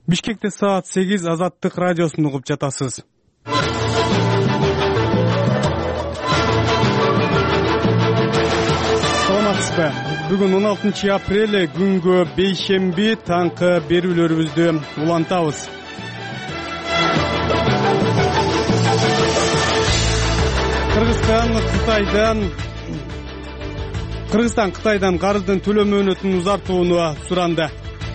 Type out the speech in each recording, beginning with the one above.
Бишкекте саат 8 Азаттык радиосун угуп жатасыз. Саламатсызбы? Бүгүн 16 апрель күнгө бейшемби таңкы берүүлөрүбүздү улантабыз. Кыргызстан Кытайдан карыздын төлөө мөөнөтүн узартууну суранды.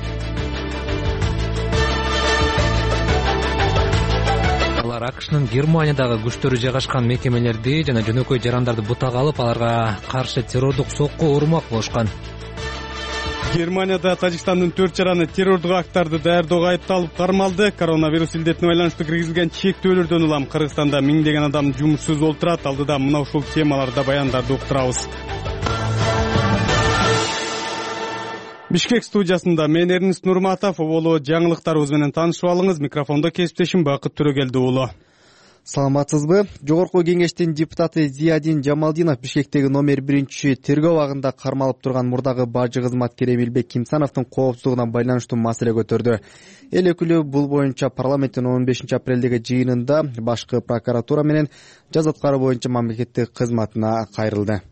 Алар АКШнын Германиядагы күчтөрү жайгашкан мекемелерди жана жөнөкөй жарандарды бутага алып, аларга каршы террордук сокку урмак болушкан. Германияда Тажикстандын 4 жараны террордук актарды даярдоого айыпталып кармалды. Коронавирус илдетине байланыштуу киргизилген чектөөлөрдөн улам Кыргызстанда миңдеген адам жумушсуз олтурат. Алдыда мына ушул темаларда баяндарды уктурабыз. Бишкек студиясында мен Эрнис Нурматов, оболу жаңылыктарыбыз менен таанышып алыңыз. Микрофондо кесиптешим Бакыт Төрөгелди уулу. Саламатсызбы? Жогорку кеңештин депутаты Зиядин Жамалдинов Бишкектеги номер 1 тергөө абагында кармалып турган мурдагы бажы кызматкери Эмилбек Кимсановдун коопсуздугуна байланыштуу маселе көтөрдү. Эл өкүлү бул боюнча парламенттин 15 апрелдеги жыйынында башкы прокуратура менен жаза аткаруу боюнча мамлекеттик кызматына кайрылды.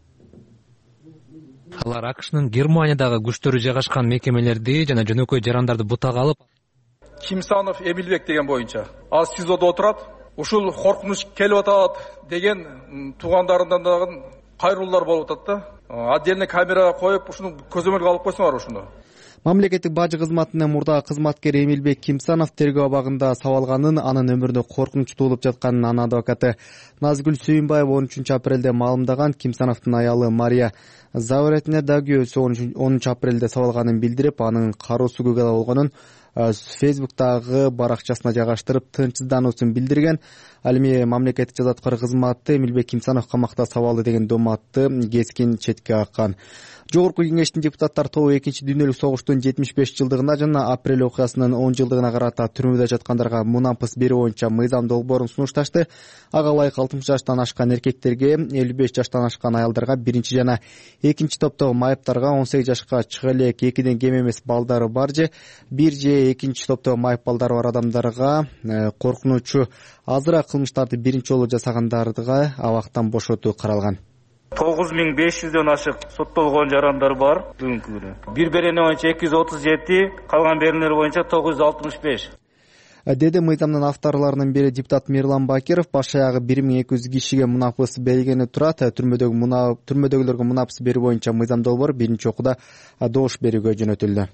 Алар АКШнын Германиядагы күчтөрү жайгашкан мекемелерди жана жөнөкөй жарандарды бутага алып, Кимсанов Эмилбек деген боюнча ал СИЗОдо отурат. Ушул коркунуч келип атат деген туугандарынан дагы кайрылуулар болуп атат да. Отдельный камерага коюп, ушуну көзөмөлгө алып койсоңор ушуну. Мамлекеттик бажы кызматынын мурдагы кызматкери Эмилбек Кимсанов тергөө абагында сабалганын, анын өмүрүнө коркунуч туулуп жатканын анын адвокаты Назгүл Сүйүнбаева 13 апрелде маалымдаган. Кимсановдун аялы Мария Завретне да күйөөсү 10 апрелде сабалганын билдирип, анын кароосу күгө болгонун Фейсбуктагы баракчасына жайгаштырып, тынчсыздануусун билдирген. Ал эми мамлекеттик жаза аткаруу кызматы Эмилбек Кимсанов камакта сабалды деген доматты кескин четке каккан. Жогорку кеңештин депутаттар тобу 2 дүйнөлүк согуштун 75 жылдыгына жана апрель окуясынын 10 жылдыгына карата түрмөдө жаткандарга мунапыс берүү боюнча мыйзам долбоорун сунушташты. Ага ылайык 60 жаштан ашкан эркектерге, 55 жаштан ашкан аялдарга, 1 жана 2 топтогу майыптарга, 18 жашка чыга элек 2ден кем эмес балдары бар же 1 же 2 топтогу майып балдары бар адамдарга коркунучу азыраак кылмыштарды биринчи жолу жасагандардыга абактан бошотуу каралган. 9500дөн ашык соттолгон жарандар бар бүгүнкү күнү. Бир берене боюнча 237, калган беренелер боюнча 965. Деди мыйзамдын авторлорунун бири депутат Мирлан Бакиров. Баш аягы 1200 кишиге мунапыс берилгени турат. Түрмөдөгүлөргө мунапыс берүү боюнча мыйзам долбоор биринчи окууда добуш берүүгө жөнөтүлдү.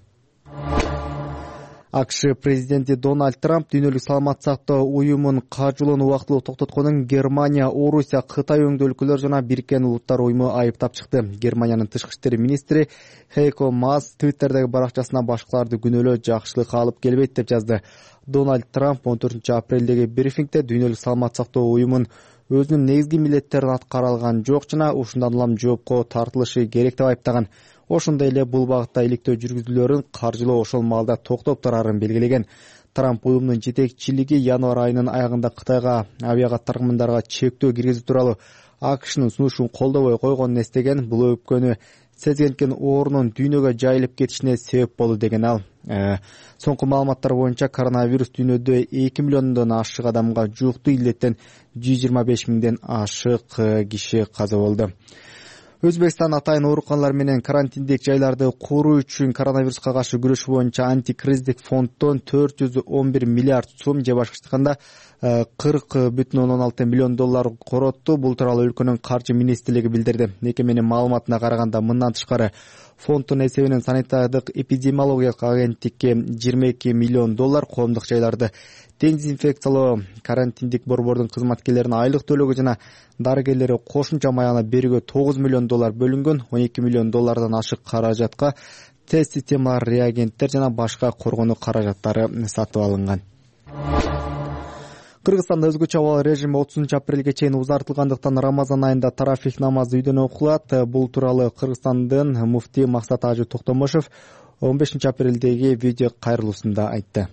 АКШ президенти Дональд Трамп дүйнөлүк саламат сактоо уюмун каржылоону убактылуу токтотконун Германия, Орусия, Кытай өңдүү өлкөлөр жана Бириккен Улуттар уюму айыптап чыкты. Германиянын тышкы иштер министри Хейко Маас Твиттердеги баракчасына башкаларды күнөөлөө жакшылык алып келбейт деп жазды. Дональд Трамп 14 апрелдеги брифингде дүйнөлүк саламат сактоо уюмун өзүнүн негизги милдеттерин аткара алган жок жана ушундан улам жоопко тартылышы керек деп айыптаган. Ошондой эле бул багытта иликтөө жүргүзүүлөрүн каржылоо ошол маалда токтоп турарын белгилеген. Трамп уюмдун жетекчилиги январь айынын аягында Кытайга авиакатарымдарга чектөө киргизүү тууралуу АКШнын сунушун колдобой койгонун эстеген. Бул өпкөнү сезгенкен оорунун дүйнөгө жайылып кетишине себеп болду деген ал. Соңку маалыматтар боюнча коронавирус дүйнөдө 2 миллиондон ашык адамга жукту, илдеттен 125 миңден ашык киши каза болду. Өзбекстан атайын ооруканалар менен карантиндик жайларды куруу үчүн коронавируска каршы күрөш боюнча антикризистик фонддон 411 миллиард сом же башкача айтканда 40,16 миллион доллар коротtu. Бул тууралуу өлкөнүн каржы министрлиги билдирди. Мекеменин маалыматына караганда, мындан тышкары фонддун эсебинен санитардык эпидемиологиялык агенттикке 22 миллион доллар, коомдук жайларды дезинфекциялоо, карантиндик борбордун кызматкерлерине айлык төлөөгө жана дарыгерлери кошумча маяна берүүгө 9 миллион доллар бөлүнгөн. 12 миллион доллардан ашык каражатка тест системалар, реагенттер жана башка коргонуу каражаттары сатып алынган. Кыргызстанда өзгөчө абал режими 30 апрелге чейин узартылгандыктан Рамазан айында тарафих намазы үйдөн окулат. Бул тууралуу Кыргызстандын муфти Максат Ажы Токтомошев 15 апрелдеги видео кайрылуусунда айтты.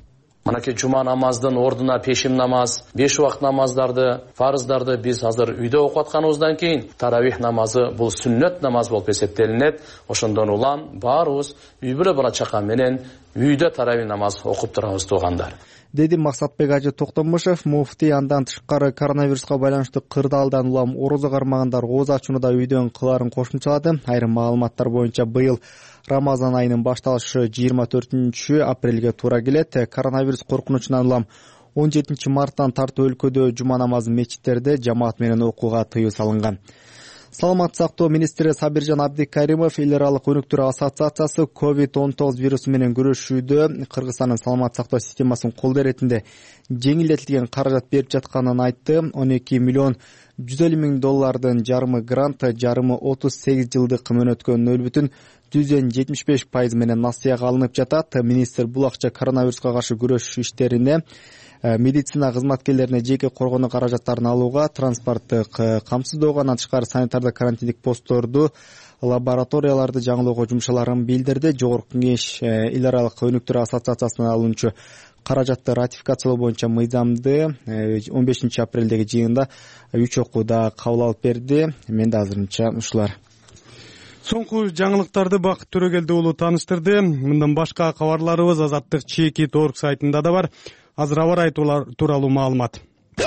Мынакей жума намаздын ордуна пешим намаз, 5 убакыт намаздарды, фарыздарды биз азыр үйдө окуп атканыбыздан кийин таравих намазы бул сүннөт намаз болуп эсептелинет. Ошондон улам баарыбыз үй бүлө бала чака менен үйдө таравих намаз окуп турабыз туугандар, деди Максатбек Ажы Токтомушев. Муфтий андан тышкары коронавируска байланыштуу кырдаалдан улам орозо кармагандар ооз ачууну да үйдөн кылаарын кошумчалады. Айрым маалыматтар боюнча быйыл Рамазан айынын башталышы 24 апрелге туура келет. Коронавирус коркунучунан улам 17 марттан тартып өлкөдө жума намазын мечиттерде жамаат менен окууга тыюу салынган. Саламат сактоо министри Сабиржан Абдикаримов эл аралык өнүктөр ассоциациясы COVID-19 вирусу менен күрөшүүдө Кыргызстандын саламат сактоо системасын колдоо иретинде жеңилдетилген каражат берип жатканын айтты. 12 миллион 150 миң доллардын жарымы грант, жарымы 38 жылдык мөөнөткө 0,75% менен насыяга алынып жатат. Министр бул акча коронавируска каршы күрөш иштерине, медицина кызматкерлерине жеке коргонуу каражаттарын алууга, транспорттук камсыздоого, андан тышкары санитардык карантиндик постторду, лабораторияларды жаңылоого жумшаларын билдирди. Жогорку кеңеш эл аралык өнүктөр ассоциациясына алынчу каражатты ратификациялоо боюнча мыйзамды 15 апрелдеги жыйында 3 окууда кабыл алып берди. Менде азырынча ушулар. Соңку жаңылыктарды Бакыт Төрөгелди уулу тааныштырды. Мындан башка кабарларыбыз Азаттык Чекит.org сайтында да бар. Азыр аба ырайы тууралуу маалымат.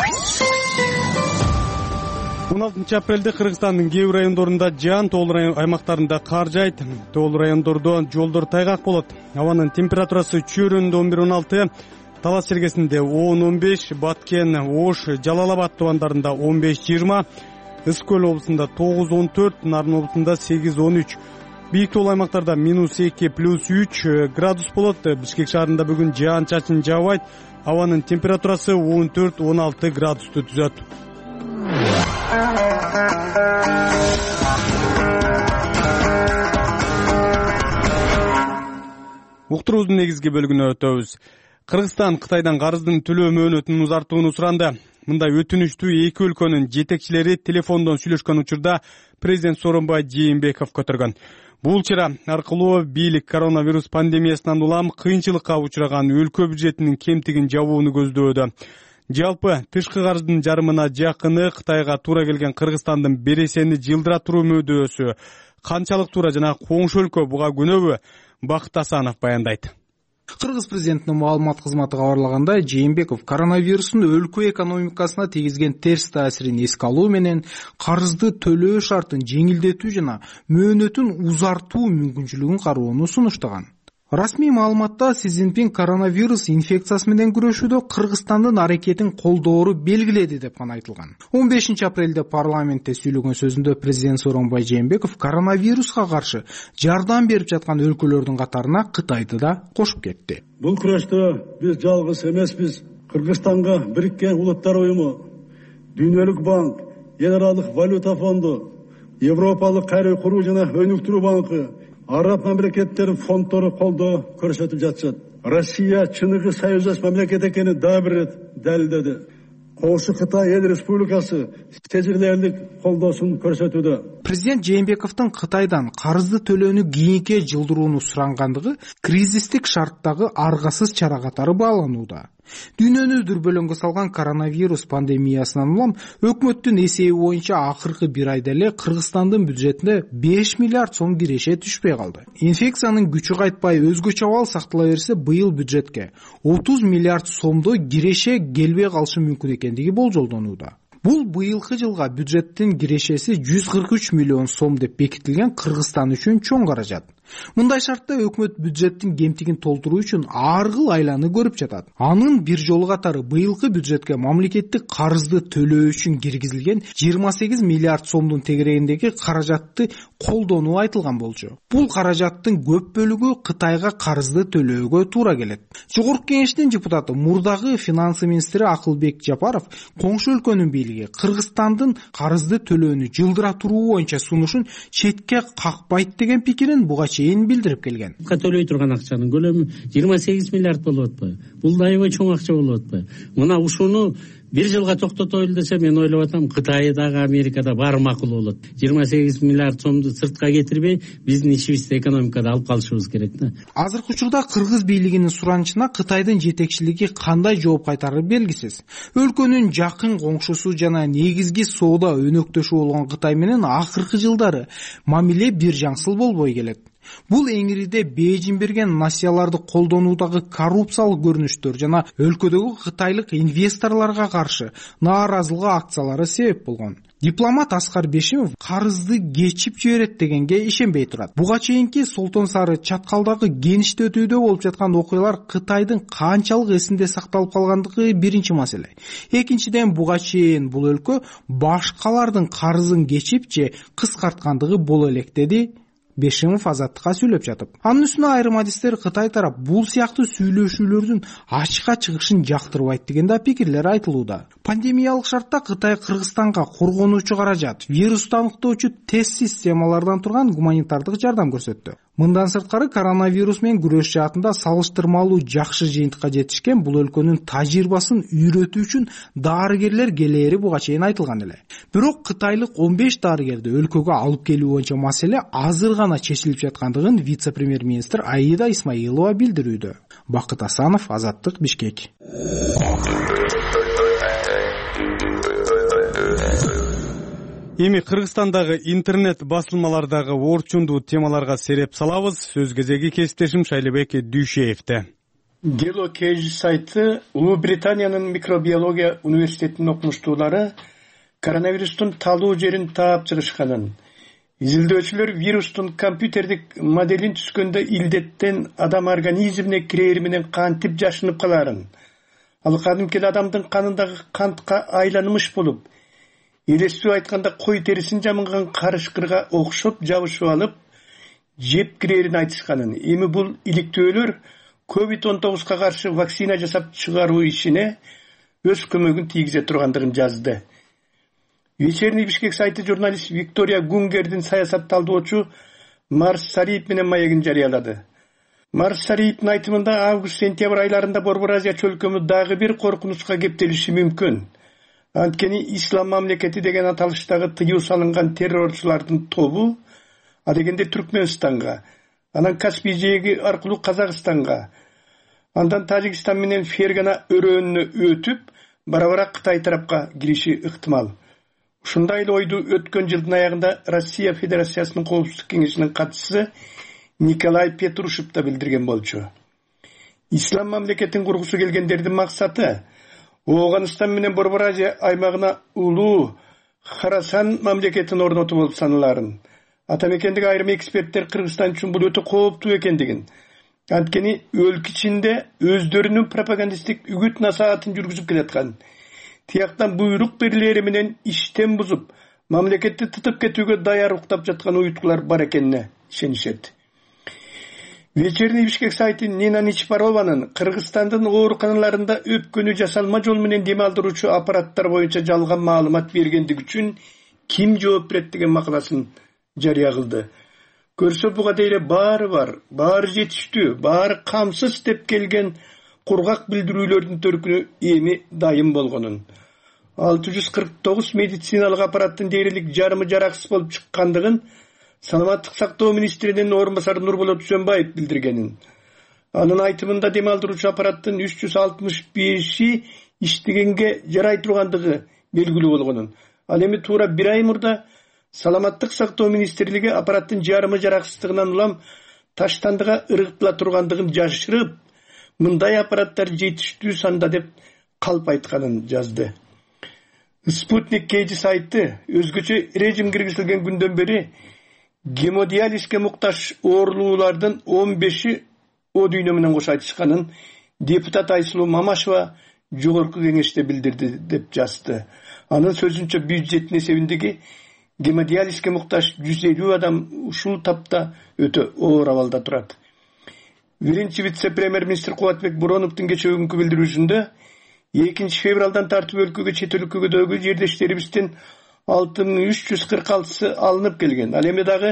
16 апрелде Кыргызстандын кээ бир райондорунда жаан, тоол аймактарында кар жайт. Тоол райондордо жолдор тайгак болот. Абанын температурасы Чөйрөндө 11-16, Талас Чергесинде 10-15, Баткен, Ош, Жалал Абад тубандарында 15-20, Ысык Көл облусунда 9-14, Нарын облусунда 8-13. Бийик тоол аймактарда -2, +3 градус болот. Бишкек шаарында бүгүн жаан-чачын жаабайт. Абанын температурасы 14-16 градусту түзөт. Уктуруубуздун негизги бөлүгүнө өтөбүз. Кыргызстан Кытайдан карыздын төлөө мөөнөтүн узартууну суранды. Мындай өтүнүштү эки өлкөнүн жетекчилери телефондон сүйлөшкөн учурда президент Сооронбай Жээнбеков көтөргөн. Бул чара аркылуу бийлик коронавирус пандемиясынан улам кыйынчылыкка учураган өлкө бюджетинин кемтигин жабууну көздөөдө. Жалпы тышкы карыздын жарымына жакыны Кытайга туура келген Кыргызстандын бересени жылдыра туруу мөөнөсү канчалык туура жана коңшу өлкө буга күнөбү? Бакыт Асанов баяндайт. Кыргыз президентинин маалымат кызматы кабарлагандай, Жээнбеков коронавирустун өлкө экономикасына тийгизген терс таасирин эске алуу менен карызды төлөө шартын жеңилдетүү жана мөөнөтүн узартуу мүмкүнчүлүгүн кароону сунуштаган. Расмий маалыматта Си Цзиньпин коронавирус инфекциясы менен күрөшүүдө Кыргызстандын аракетин колдоору белгиледи деп гана айтылган. 15 апрелде парламентте сүйлөгөн сөзүндө президент Сооронбай Жээнбеков коронавируска каршы жардам берип жаткан өлкөлөрдүн катарына Кытайды да кошуп кетти. Бул күрөштө биз жалгыз эмеспиз. Кыргызстанга Бириккен Улуттар уюму, Дүйнөлүк банк, Эл аралык валюта фонду, Европалык кайра куруу жана өнүктүрүү банкы, Араб мамлекеттерин фонддору колдоо көрсөтүп жатышат. Россия чыныгы союздаш мамлекет экенин дагы бир рет далилдеди. Коңшу Кытай Эл Республикасы сезилерлик колдоосун көрсөтүүдө. Президент Жээнбековдун Кытайдан карызды төлөөнү кийинке жылдырууну сурангандыгы кризистик шарттагы аргасыз чара катары бааланууда. Дүйнөнү дүрбөлөңгө салган коронавирус пандемиясынан улам өкмөттүн эсеби боюнча акыркы бир айда эле Кыргызстандын бюджетине 5 миллиард сом киреше түшпөй калды. Инфекциянын күчү кайтпай өзгөчө абал сактала берсе, быйыл бюджетке 30 миллиард сомдо киреше келбей калышы мүмкүн экендиги болжолдонууда. Бул быйылкы жылга бюджеттин кирешеси 143 миллион сом деп бекитилген Кыргызстан үчүн чоң каражат. Мындай шартта өкмөт бюджеттин кемтигин толтуруу үчүн ар кыл айланы көрүп жатат. Анын бир жолу катары быйылкы бюджетке мамлекеттик карызды төлөө үчүн киргизилген 28 миллиард сомдун тегерегиндеги каражатты колдонуу айтылган болчу. Бул каражаттын көп бөлүгү Кытайга карызды төлөөгө туура келет. Жогорку кеңештин депутаты, мурдагы финансы министри Акылбек Жапаров коңшу өлкөнүн бийлиги Кыргызстандын карызды төлөөнү жылдыра туруу боюнча сунушун четке какпайт деген пикирин буга билдирип келген. Төлөй турган акчанын көлөмү 28 миллиард болуп атпайбы? Бул да аябай чоң акча болуп атпайбы? Мына ушуну бир жылга токтотолу десе мен ойлоп атам Кытайдагы Америкада баары макул болот. 28 миллиард сомду сыртка кетирбей биздин ишибизди экономикада алып калышыбыз керек да. Азыркы учурда кыргыз бийлигинин суранычына Кытайдын жетекчилиги кандай жооп кайтарары белгисиз. Өлкөнүн жакын коңшусу жана негизги соода өнөктөшү болгон Кытай менен акыркы жылдары мамиле бир жаңсыл болбой келет. Бул эңириде Бейжин берген насияларды колдонуудагы коррупциялык көрүнүштөр жана өлкөдөгү кытайлык инвесторлорго каршы нааразылык акциялары себеп болгон. Дипломат Аскар Бешимов карызды кечип жиберет дегенге ишенбей турат. Буга чейинки Солтон Сары чаткалдагы кеништетүүдө болуп жаткан окуялар Кытайдын канчалык эсинде сакталып калгандыгы биринчи маселе. Экинчиден, буга чейин бул өлкө башкалардын карызын кечип же кыскарткандыгы боло элек, деди Бешимов Азаттыкка сүйлөп жатып. Анын үстүнө айрым адистер Кытай тарап бул сыяктуу сүйлөшүүлөрдүн ачыкка чыгышын жактырбайт деген да пикирлер айтылууда. Пандемиялык шартта Кытай Кыргызстанга коргонуучу каражат, вирусту аныктоочу тест системалардан турган гуманитардык жардам көрсөттү. Мындан сырткары коронавирус менен күрөш жаатында салыштырмалуу жакшы жыйынтыкка жетишкен бул өлкөнүн тажрыйбасын үйрөтүү үчүн дарыгерлер келери буга чейин айтылган эле. Бирок кытайлык 15 дарыгерди өлкөгө алып келүү боюнча маселе азыр гана чечилип жаткандыгын вице-премьер-министр Аида Исмаилова билдирүүдө. Бакыт Асанов, Азаттык, Бишкек. Эми Кыргызстандагы интернет басылмалардагы орчундуу темаларга сереп салабыз. Сөз кезеги кесиптешим Шайлебек Дүйшеевде. Дело Кейж сайты Улуу Британиянын микробиология университетинин окумуштуулары коронавирустун талуу жерин таап чыгышканын, изилдөөчүлөр вирустун компьютердик моделин түзгөндө илдеттен адам организмине кирери менен кантип жашынып каларын, ал кадимкидеги адамдын канындагы кантка айланымыш болуп, элестүү айтканда кой терисин жамынган карышкырга окшоп жабышып алып, жеп кирерин айтышканын, эми бул иликтөөлөр COVID-19 каршы вакцина жасап чыгаруу ишине өз көмөгүн тийгизе тургандыгын жазды. Вечерний Бишкек сайты журналист Виктория Гунгердин саясат талдоочу Марс Сариев менен маегин жарыялады. Марс Сариевдин айтымында август-сентябрь айларында Борбор Азия чөлкөмү дагы бир коркунучка кептелиши мүмкүн. Анткени Ислам мамлекети деген аталыштагы тыюу салынган террорчулардын тобу, адегенде Түркмөнстанга, анан Каспий жээги аркылуу Казакстанга, андан Тажикстан менен Фергана өрөөнүнө өтүп, бара-бара Кытай тарапка кириши ыктымал. Ушундай эле ойду өткөн жылдын аягында Россия Федерациясынын коопсуздук кеңешинин катчысы Николай Петрушев да билдирген болчу. Ислам мамлекетин кургусу келгендердин максаты Оғанстан менен Борбор Азия аймагына улуу Харасан мамлекетин орнотуу болуп саналарын. Атамекендеги айрым эксперттер Кыргызстан үчүн бул өтө кооптуу экендигин, анткени өлкө ичинде өздөрүнүн пропагандисттик үгүт насаатын жүргүзүп келаткан, тияктан буйрук берилери менен иштен бузуп, мамлекетти тытып кетүүгө даяр уктап жаткан уюткулар бар экенине ишенишет. Вечерний Бишкек сайты Нина Ничпарованын Кыргызстандын ооруканаларында өпкөнү жасалма жол менен дем алдыруучу аппараттар боюнча жалган маалымат бергендиги үчүн ким жооп берет деген макаласын жарыя кылды. Көрсө буга дейре баары бар, баары жетиштүү, баары камсыз деп келген кургак билдирүүлөрдүн төркүнү эми дайым болгонун. 649 медициналык аппараттын дээрлик жарымы жараксыз болуп чыккандыгын Саламаттык сактоо министринин орун басары Нурболот Сөнбаев билдиргенин. Анын айтымында дем алдыруучу аппараттын 365 иштегенге жарай тургандыгы белгилүү болгонун. Ал эми туура бир ай мурда Саламаттык сактоо министрлиги аппараттын жарымы жараксыздыгынан улам таштандыга ыргытыла тургандыгын жашырып, мындай аппараттар жетиштүү санда деп калп айтканын жазды. Спутник Кейджи сайты өзгөчө режим киргизилген күндөн бери гемодиализге муктаж оорулуулардын 15-и о дүйнө менен кош айтышканын депутат Айсулуу Мамашева жогорку кеңеште билдирди деп жазды. Анын сөзүнчө бюджеттин эсебиндеги гемодиализге муктаж 150 адам ушул тапта өтө оор абалда турат. Биринчи вице-премьер-министр Кубатбек Буроновдун кечеүгүнкү билдирүүсүндө 2 февралдан тартып өлкөгө чет өлкөгөдөгү жердештерибиздин 6346-сы алынып келген. Ал эми дагы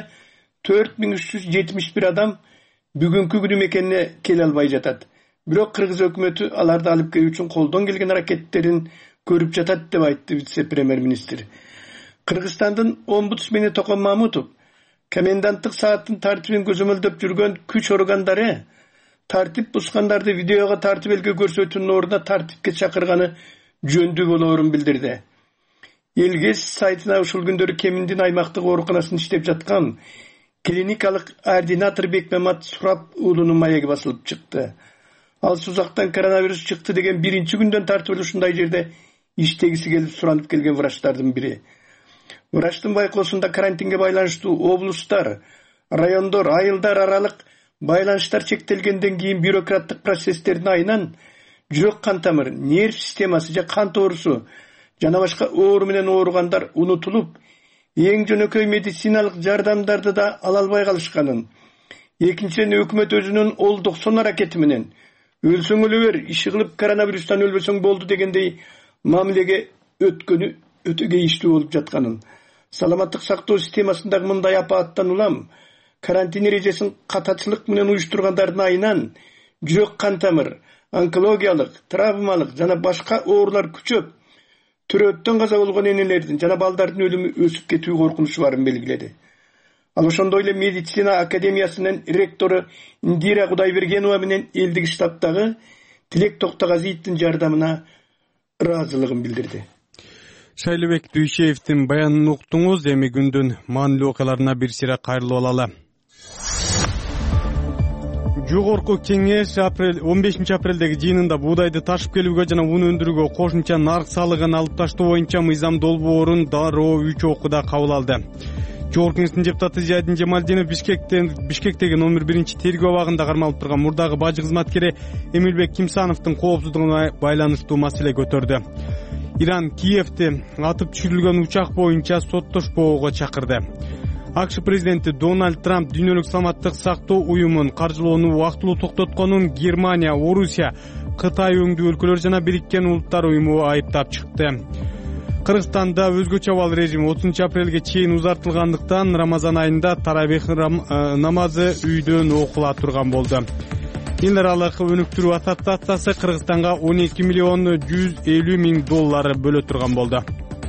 4371 адам бүгүнкү күнү мекенине келе албай жатат. Бирок Кыргыз өкмөтү аларды алып келүү үчүн колдон келген аракеттерин көрүп жатат деп айтты вице-премьер-министр. Кыргызстандын омбудсмени Токон Мамутов коменданттык сааттын тартибин көзөмөлдөп жүргөн күч органдары тартип бузгандарды видеого тартып элге көрсөтүүнүн ордуна тартипке чакырганы жөндүү болоорун билдирди. Элгес сайтына ушул күндөрү Кеминдин аймактык ооруканасында иштеп жаткан клиникалык ординатор Бекмамат Сурап уулунун маеги басылып чыкты. Ал сузактан коронавирус чыкты деген биринчи күндөн тартып ушундай жерде иштегиси келип суранып келген врачтардын бири. Врачтын байкоосунда карантинге байланыштуу облустар, райондор, айылдар аралык байланыштар чектелгенден кийин бюрократтык процесстердин айынан жүрөк кан тамыр, нерв системасы же кан тоорусу жана башка оору менен ооругандар унутулуп, эң жөнөкөй медициналык жардамдарды да ала албай калышканын. Экинчиден өкмөт өзүнүн ол 90 аракети менен өлсөң өлө бер, иши кылып коронавирустан өлбөсөң болду дегендей мамилеге өткөнү өтө кейиштүү болуп жатканын. Саламаттык сактоо системасындагы мындай апааттан улам карантин эрежесин катачылык менен уюштургандардын айынан жүрөк кан тамыр, онкологиялык, травмалык жана башка оорулар күчөп, төрөттөн каза болгон энелердин жана балдардын өлүмү өсүп кетүү коркунучу барын белгиледи. Ал ошондой эле медицина академиясынын ректору Индира Кудайбергенова менен элдик штабтагы Тилек Токтогазиевдин жардамына ыраазылыгын билдирди. Шайлыбек Дүйшеевдин баянын уктуңуз. Эми күндүн маанилүү окуяларына бир сыйра кайрылып алалы. Жогорку кеңеш 15 апрелдеги жыйынында буудайды ташып келүүгө жана ун өндүрүүгө кошумча нарк салыгын алып таштоо боюнча мыйзам долбоорун дароо 3 окууда кабыл алды. Жогорку кеңештин депутаты Зиядин Жемалдинов Бишкектеги номер 1 тергөө абагында кармалып турган мурдагы бажы кызматкери Эмилбек Кимсановдун коопсуздугуна байланыштуу маселе көтөрдү. Иран Киевди атып түшүрүлгөн учак боюнча соттошпоого чакырды. АКШ президенти Дональд Трамп дүйнөлүк саламаттык сактоо уюмун каржылоону убактылуу токтотконун Германия, Орусия, Кытай өңдүү өлкөлөр жана Бириккен Улуттар уюму айыптап чыкты. Кыргызстанда өзгөчө абал режим 30 апрелге чейин узартылгандыктан Рамазан айында таравих намазы үйдөн окула турган болду. Эл аралык өнүктүрүү ассоциациясы Кыргызстанга 12 миллион 150 миң доллар бөлө турган болду.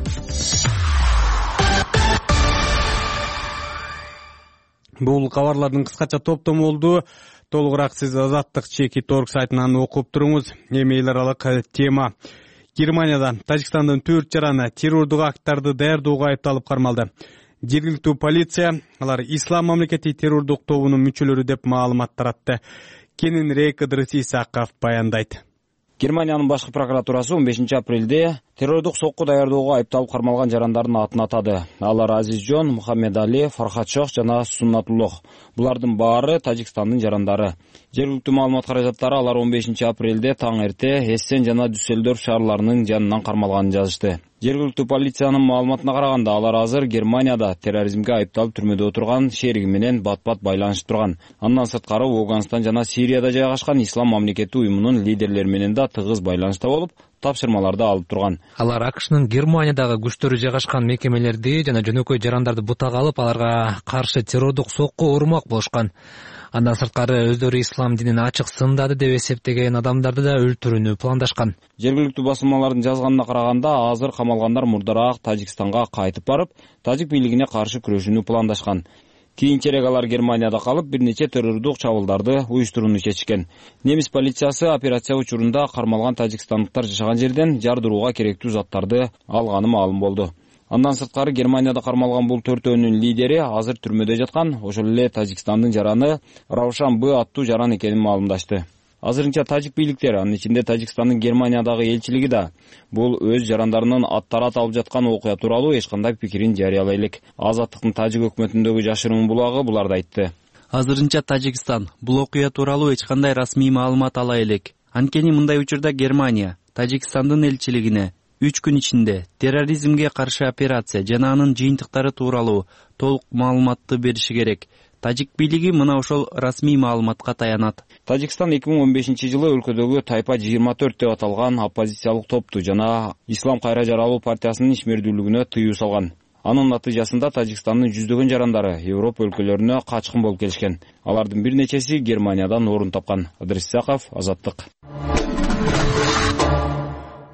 Бул кабарлардын кыскача топтому болду. Толугураак сиз Азаттык.org сайтынан окуп туруңуз. Эми эл аралык тема. Германияда Тажикстандын 4 жараны террордук акттарды даярдоого айыпталып кармалды. Жергиликтүү полиция алар Ислам мамлекети террордук тобунун мүчөлөрү деп маалымат таратты. Кененирээк Ыдырыс Исаков баяндайт. Германиянын башкы прокуратурасы 15 апрелде террордук сокку даярдоого айыпталып кармалган жарандардын атын атады. Алар Азизжон, Мухаммед Али, Фархатшох жана Суннатуллох. Булардын баары Тажикстандын жарандары. Жергиликтүү маалымат каражаттары алар 15 апрелде таң эрте Эссен жана Дюссельдорф шаарларынын жанынан кармалганын жазышты. Жергиликтүү полициянын маалыматына караганда алар азыр Германияда терроризмге айыпталып түрмөдө отурган шериги менен бат-бат байланышып турган. Андан сырткары Афганистан жана Сирияда жайгашкан Ислам мамлекети уюмунун лидерлери менен да тыгыз байланышта болуп, тапшырмаларды алып турган. Алар АКШнын Германиядагы күчтөрү жайгашкан мекемелерди жана жөнөкөй жарандарды бутага алып, аларга каршы террордук сокку урмак болушкан. Андан сырткары өздөрү ислам динин ачык сындады деп эсептеген адамдарды да өлтүрүүнү пландашкан. Жергиликтүү басылмалардын жазганына караганда, азыр камалгандар мурдараак Тажикстанга кайтып барып, тажик бийлигине каршы күрөшүүнү пландашкан. Кийинчерээк алар Германияда калып, бир нече террордук чабуулдарды уюштурууну чечишкен. Немис полициясы операция учурунда кармалган тажикстандыктар жашаган жерден жардырууга керектүү заттарды алганы маалым болду. Андан сырткары Германияда кармалган бул төртөөнүн лидери азыр түрмөдө жаткан, ошол эле Тажикстандын жараны Раушан Б аттуу жаран экенин маалымдашты. Азырынча тажик бийликтери, анын ичинде Тажикстандын Германиядагы элчилиги да бул өз жарандарынын аттары аталып жаткан окуя тууралуу эч кандай пикирин жарыялай элек. Азаттыктын тажик өкмөтүндөгү жашыруун булагы буларды айтты. Азырынча Тажикстан бул окуя тууралуу эч кандай расмий маалымат ала элек. Анткени мындай учурда Германия Тажикстандын элчилигине 3 күн ичинде терроризмге каршы операция жана анын жыйынтыктары тууралуу толук маалыматты бериши керек. Тажик бийлиги мына ошол расмий маалыматка таянат. Тажикстан 2015-жылы өлкөдөгү Тайпа 24 деп аталган оппозициялык топту жана Ислам кайра жаралуу партиясынын ишмердүүлүгүнө тыюу салган. Анын натыйжасында Тажикстандын жүздөгөн жарандары Европа өлкөлөрүнө качкын болуп келишкен. Алардын бир нечеси Германиядан орун тапкан. Ыдырыс Исаков, Азаттык.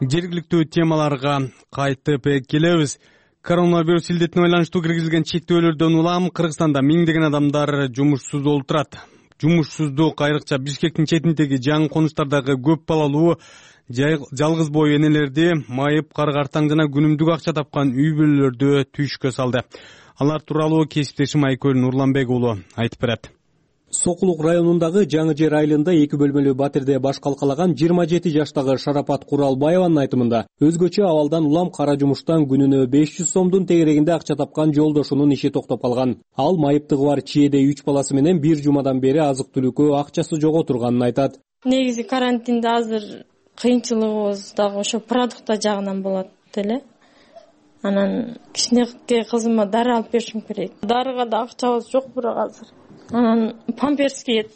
Жергиликтүү темаларга кайтып келебиз. Коронавирус илдетине байланыштуу киргизилген чектөөлөрдөн улам Кыргызстанда миңдеген адамдар жумушсуз олтурат. Жумушсуздук айрыкча Бишкектин четиндеги жаңы конуштардагы көп балалуу жалгыз бой энелерди майып, кар-картаң жана күнүмдүк акча тапкан үй бүлөлөрдү түйүшкө салды. Алар тууралуу кесиптешим Айкөл Нурланбек уулу айтып берет. Сокулук районундагы Жаңы Жер айылында 2 бөлмөлүү батирде баш калкалаган 27 жаштагы Шарапат Куралбаеванын айтымында өзгөчө абалдан улам кара жумуштан күнүнө 500 сомдун тегерегинде акча тапкан жолдошунун иши токтоп калган. Ал майыптыгы бар чиеде 3 баласы менен 1 жумадан бери азык-түлүккө акчасы жок отурганын айтат. Негизи карантинде азыр кыйынчылыгыбыз дагы ошо продукта жагынан болот эле. Анан кичинекей кызыма дары алып беришим керек. Дарыга да акчабыз жок бирок азыр. Анан памперс кийет.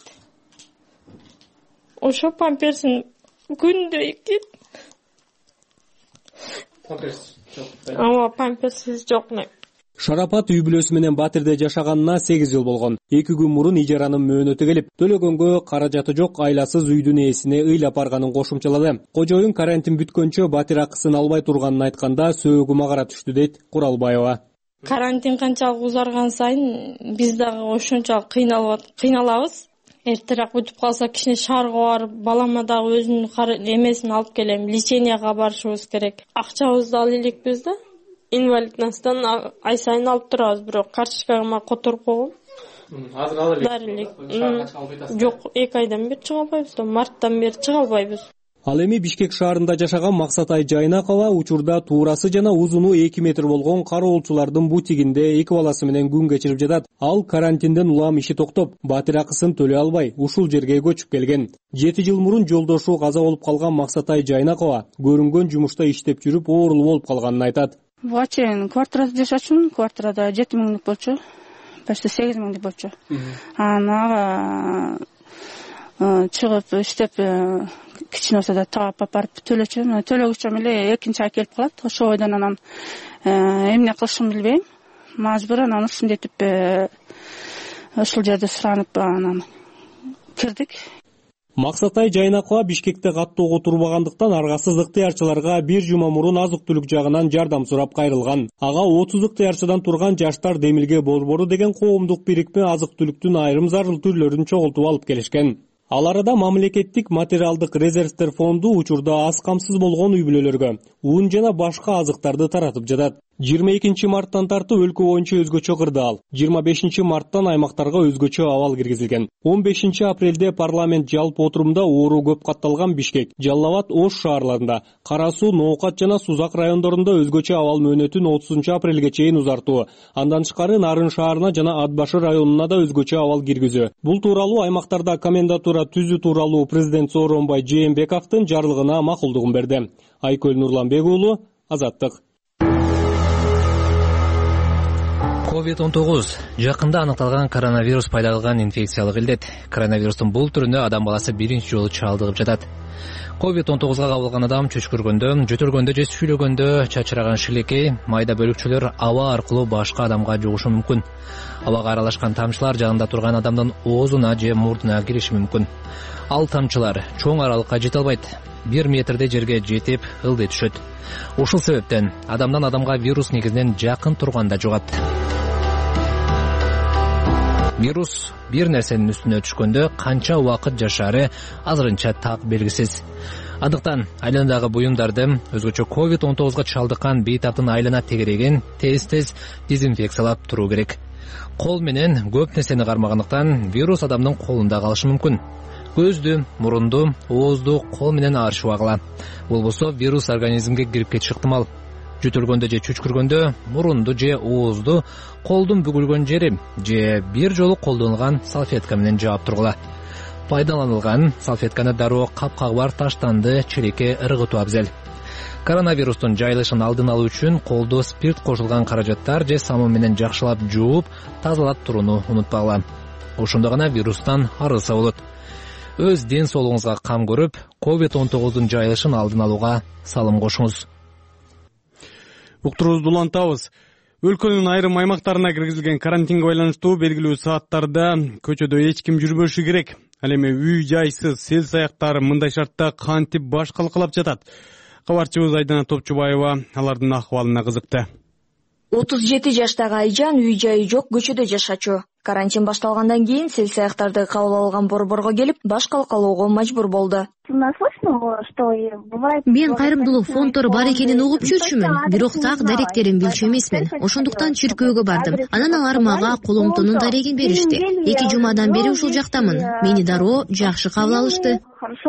Ошо памперсин күндө 2. Памперс жок. Ооба, памперсиз жок. Шарапат үй бүлөсү менен батирде жашаганына 8 жыл болгон. 2 күн мурун ижаранын мөөнөтү келип, төлөгөнгө каражаты жок айласыз үйдүн ээсине ыйлап барганын кошумчалады. Кожоюн карантин бүткөнчө батир акысын албай турганын айтканда сөөгүм агара түштү дейт Куралбаева. Карантин канчалык узарган сайын биз дагы ошончолук кыйналабыз. Эртерээк бүтүп калса кичине шаарга барып, балама дагы өзүнүн эмесин алып келем, леченияга барышыбыз керек. Акчабызды ал элекпиз да. Инвалидностон ай сайын алып турабыз, бирок карточкага которуп койгом. Азыр ал элек. Жок, 2 айдан бери чыга албайбыз, марттан бери чыга албайбыз. Ал эми Бишкек шаарында жашаган Максатай Жайнакова учурда туурасы жана узуну 2 метр болгон кароолчулардын бутигинде 2 баласы менен күн кечирип жатат. Ал карантинден улам иши токтоп, батир акысын төлөй албай, ушул жерге көчүп келген. 7 жыл мурун жолдошу каза болуп калган Максатай Жайнакова көрүнгөн жумушта иштеп жүрүп оорулуу болуп калганын айтат. Буга чейин квартирада жашачумун, квартирада 7 миңдик болчу, почти 8 миңдик болчу. Ага чыгып иштеп кичине болсо да таап барып төлөчүм. Төлөгүчөм эле экинчи ай келип калат. Ошо бойдон анан эмне кылышымды билбейм. Мажбур анан ушинтип ушул жерде суранып анан кирдик. Максатай Жайнакова Бишкекте каттоого турбагандыктан аргасыз ыктыярчыларга 1 жума мурун азык-түлүк жагынан жардам сурап кайрылган. Ага 30 ыктыярчыдан турган Жаштар Демилге борбору деген коомдук бирикме азык-түлүктүн айрым зарыл түрлөрүн чогултуп алып келишкен. Ал арада мамлекеттик материалдык резервтер фонду учурда аз камсыз болгон үй бүлөлөргө ун жана башка азыктарды таратып жатат. 22 марттан тартып өлкө боюнча өзгөчө кырдаал, 25 марттан аймактарга өзгөчө абал киргизилген. 15 апрелде парламент жалпы отурумда оору көп катталган Бишкек, Жалал абад, Ош шаарларында, Кара Суу, Ноокат жана Сузак райондорунда өзгөчө абал мөөнөтүн 30 апрелге чейин узартуу, андан тышкары Нарын шаарына жана Атбашы районуна да өзгөчө абал киргизүү. Бул тууралуу аймактарда комендатура түзүү тууралуу президент Сооронбай Жээнбековдун жарлыгына макулдугун берди. Айкөл Нурланбек уулу, Азаттык. COVID-19 жакында аныкталган коронавирус пайда кылган инфекциялык илдет. Коронавирустун бул түрүнө адам баласы биринчи жолу чалдыгып жатат. COVID-19га кабылган адам чөчкүргөндө, жөтөлгөндө же сүйлөгөндө чачыраган шилекей, майда бөлүкчөлөр аба аркылуу башка адамга жугушу мүмкүн. Абага аралашкан тамчылар жанында турган адамдын оозуна же мурдуна кириши мүмкүн. Ал тамчылар чоң аралыкка жете албайт. 1 метрде жерге жетип ылдый түшөт. Ушул себептен адамдан адамга вирус негизинен жакын турганда жугат. Вирус бир нерсенин үстүнө түшкөндө канча убакыт жашаары азырынча так белгисиз. Андыктан айланадагы буюмдарды, өзгөчө COVID-19га чалдыккан бейтаптын айлана тегерегин тез-тез дезинфекциялап туруу керек. Кол менен көп нерсени кармагандыктан вирус адамдын колунда калышы мүмкүн. Көздү, мурунду, оозду кол менен аршыбагыла. Болбосо вирус организмге кирип кетиши ыктымал. Жөтөлгөндө же чүчкүргөндө мурунду же оозду колдун бүгүлгөн жери же бир жолу колдонулган салфетка менен жаап тургула. Пайдаланылган салфетканы дароо капкагы бар таштанды челекке ыргытуу абзел. Коронавирустун жайылышын алдын алуу үчүн колду спирт кошулган каражаттар же самон менен жакшылап жууп, тазалап турууну унутпагыла. Ошондо гана вирустан арылса болот. Өз ден соолугуңузга кам көрүп, COVID-19 жайылышын алдын алууга салым кошуңуз. Уктуруубузду улантабыз. Өлкөнүн айрым аймактарына киргизилген карантинге байланыштуу белгилүү сааттарда көчөдө эч ким жүрбөшү керек. Ал эми үй жайсыз, сел саяктар мындай шартта кантип баш калкалап жатат. Кабарчыбыз Айдана Топчубаева алардын акыбалына кызыкты. 37 жаштагы Айжан үй жайы жок көчөдө жашачу. Карантин башталгандан кийин сел-саяктарды кабыл алган борборго келип, баш калкалоого мажбур болду. Мен кайрымдуулук фонддору бар экенин угуп жүрчүмүн, бирок так даректерин билчү эмесмин. Ошондуктан чиркөөгө бардым. Анан алар мага коломтонун дарегин беришти. 2 жумадан бери ушул жактамын. Мени дароо жакшы кабыл алышты.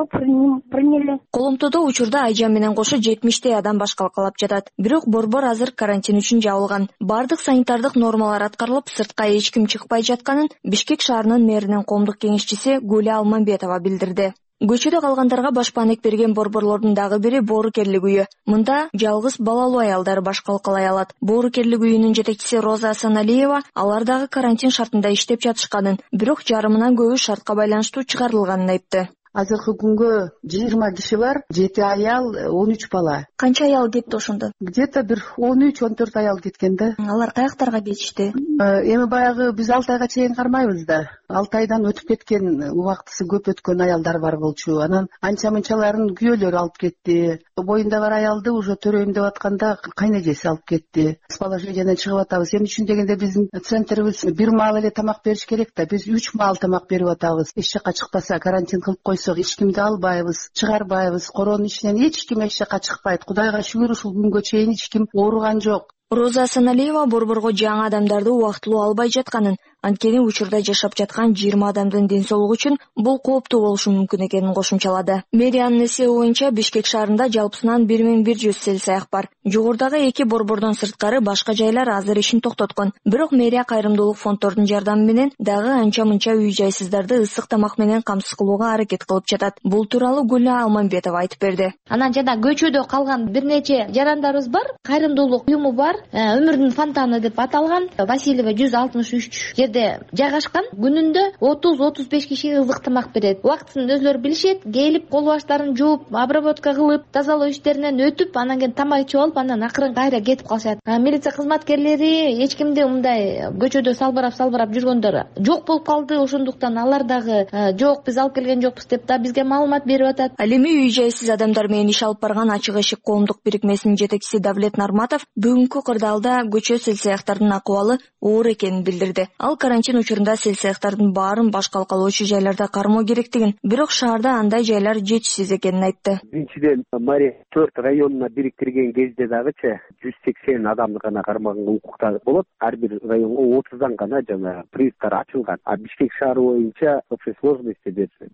Коломтодо учурда Айжан менен кошо 70 адам баш калкалап жатат. Бирок борбор азыр карантин үчүн жабылган. Бардык санитардык нормалар аткарылып, сыртка эч ким чыкпай жатканын Бишкек шаарынын мэринин коомдук кеңешчиси Гүлия Алманбетова билдирди. Көчөдө калгандарга башпаанек берген борборлордун дагы бири Боорукерлик үйү. Мында жалгыз балалуу аялдар баш калкалай алат. Боорукерлик үйүнүн жетекчиси Роза Асаналиева алар дагы карантин шартында иштеп жатышканын, бирок жарымынан көбү шартка байланыштуу чыгарылганын айтты. Азыркы күнгө 20 киши бар, 7 аял, 13 бала. Канча аял кетти ошондо? Где-то бир 13-14 аял кеткен да. Алар каяктарга кетишти? Эми баягы биз 6 айга чейин кармайбыз да. 6 айдан өтүп кеткен, убактысы көп өткөн аялдар бар болчу. Анан анча-мынчаларын күйөөлөрү алып кетти. Боюнда бар аялды уже төрөйм деп атканда кайнежеси алып кетти. С положенияден чыгып атабыз. Эмне үчүн дегенде биздин центрибиз бир маал эле тамак бериш керек да. Биз 3 маал тамак берип атабыз. Эч жакка чыкпаса, карантин кылып койсок, эч кимди албайбыз, чыгарбайбыз. Коронун ичинен эч ким эч жакка чыкпайт. Кудайга шүгүр, ушул күнгө чейин эч ким ооруган жок. Роза Асаналиева борборго жаңы адамдарды убактылуу албай жатканын, анткени учурда жашап жаткан 20 адамдын ден соолугу үчүн бул кооптуу болушу мүмкүн экенин кошумчалады. Мэриянын эсеби боюнча Бишкек шаарында жалпысынан 1100 сел-саяк бар. Жогорудагы 2 борбордон сырткары башка жайлар азыр ишин токтоткон. Бирок мэрия кайрымдуулук фонддордун жардамы менен дагы анча-мынча үй жайсыздарды ысык тамак менен камсыз кылууга аракет кылып жатат. Бул тууралуу Гүлия Алманбетова айтып берди. Анан жана көчөдө калган бир нече жарандарыбыз бар, кайрымдуулук уюму бар. Өмүрдүн фонтаны деп аталган. Васильева 163 жерде жайгашкан. Күнүндө 30-35 кишиге ызык тамак берет. Убактысын өзлөрү билишет. Келип кол баштарын жууп, обработка кылып, тазалоо иштеринен өтүп, анан кийин тамак ичип алып, анан акырын кайра кетип калышат. Милиция кызматкерлери эч кимди мындай көчөдө салбырап жүргөндөр жок болуп калды. Ошондуктан алар дагы жок, биз алып келген жокпуз деп да бизге маалымат берип атат. Ал эми үй жайсыз адамдар менен иш алып барган Ачык эшик коомдук бирикмесинин жетекчиси Давлет Нарматов бүгүнкү кырдаалда көчө сел-саяктардын акыбалы оор экенин билдирди. Ал карантин учурунда сел-саяктардын баарын баш калкалоочу жайларда кармоо керектигин, бирок шаарда андай жайлар жетишсиз экенин айтты. Биринчиден, Мария 4 районуна бириктирген кезде дагычы 180 адамды гана кармаганга укукта болот. Ар бир районго 30дан гана жана приюттар ачылган. А Бишкек шаары боюнча общей сложности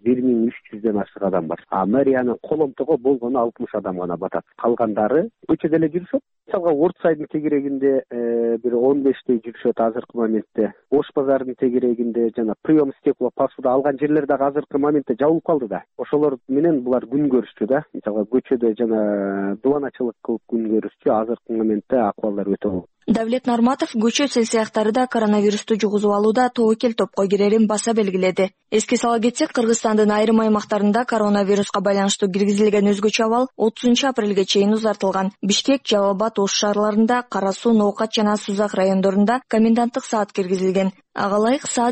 1300ден ашык адам бар. А мэриянын коломтого болгону 60 адам гана батат. Калгандары көчөдө эле жүрүшөт. Мисалга Ордсайдын тегерегинде бир 15тей жүрүшөт азыркы моментте. Ош базарынын тегерегинде жана прием стекла посуда алган жерлер дагы азыркы моментте жабылып калды да. Ошолор менен булар күн көрүштү да. Мисалга көчөдө жана дубаначылык кылып күн көрүштү. Азыркы моментте акыбалдар өтө оор. Давлет Нарматов көчө сел-саяктары да коронавирусту жугузуп алууда тобокел топко кирерин баса белгиледи. Эске сала кетсек, Кыргызстандын айрым аймактарында коронавируска байланыштуу киргизилген өзгөчө абал 30-апрелге чейин узартылган. Бишкек, Жалал Абад, Ош шаарларында, Кара Суу, Ноокат жана Сузак райондорунда коменданттык саат киргизилген. Ага ылайык саат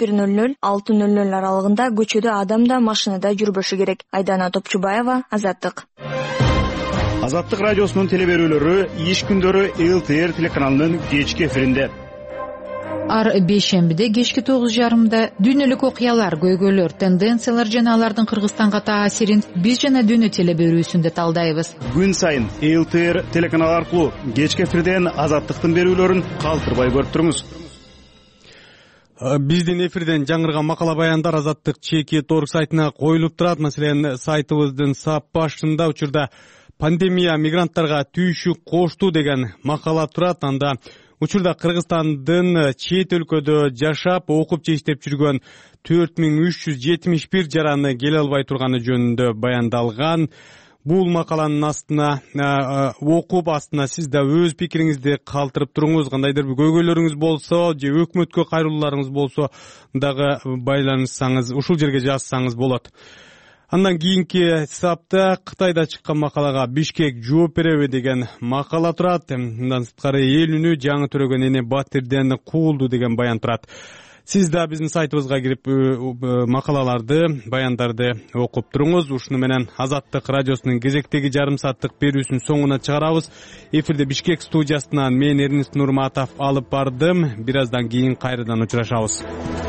21:00-6:00 аралыгында көчөдө адам да машинада жүрбөшү керек. Айдана Топчубаева, Азаттык. Азаттык радиосунун телеберүүлөрү иш күндөрү ЛТР телеканалынын кечки эфиринде. Ар бейшембиде кечки 9:30 дүйнөлүк окуялар, көйгөйлөр, тенденциялар жана алардын Кыргызстанга таасирин биз жана дүйнө телеберүүсүндө талдайбыз. Күн сайын ЛТР телеканалы аркылуу кечки эфирден Азаттыктын берүүлөрүн калтырбай көрүп туруңуз. Биздин эфирден жаңырган макала баяндар Азаттык.org сайтына коюлуп турат. Маселен, сайтыбыздын сап башында учурда пандемия мигранттарга түйшүк кошту деген макала турат. Анда учурда Кыргызстандын чет өлкөдө жашап, окуп же иштеп жүргөн 4371 жараны келе албай турганы жөнүндө баяндалган. Бул макаланын астына окуп астына сиз да өз пикириңизди калтырып туруңуз. Кандайдыр бир көйгөйлөрүңүз болсо же өкмөткө кайрылууларыңыз болсо дагы байланышсаңыз, ушул жерге жазсаңыз болот. Андан кийинки сапта Кытайда чыккан макалага Бишкек жооп береби деген макала турат. Мындан сырткары эл үнү жаңы төрөгөн эне Батирден куулду деген баян турат. Сиз да биздин сайтыбызга кирип макалаларды, баяндарды окуп туруңуз. Ушуну менен Азаттык радиосунун кезектеги жарым сааттык берүүсүн соңуна чыгарабыз. Эфирде Бишкек студиясынан мен Эрнест Нурматов алып бардым. Бир аздан кийин кайрадан учурашабыз.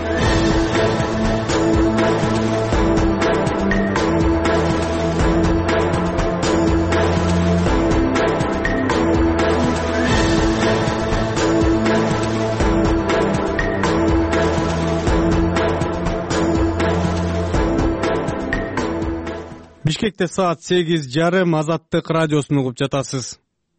Бишкекте саат 8:30 Азаттык радиосун угуп жатасыз.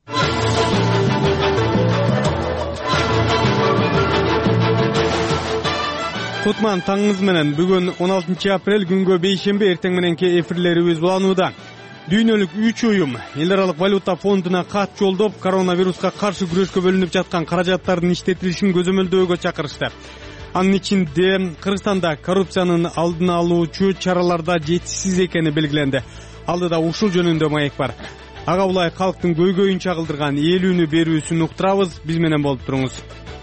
Кутман таңыңыз менен. Бүгүн 16 апрель күнгө бейшемби эртең мененки эфирлерибиз уланууда. Дүйнөлүк 3 уюм эл аралык валюта фондуна кат жолдоп, коронавируска каршы күрөшкө бөлүнүп жаткан каражаттардын иштетилишин көзөмөлдөөгө чакырышты. Анын ичинде Кыргызстанда коррупциянын алдын алуучу чараларда жетишсиз экени белгиленди. Алдыда ушул жөнүндө маек бар. Ага улай калктын көйгөйүн чагылдырган элүүнү берүүсүн уктурабыз. Биз менен болуп туруңуз.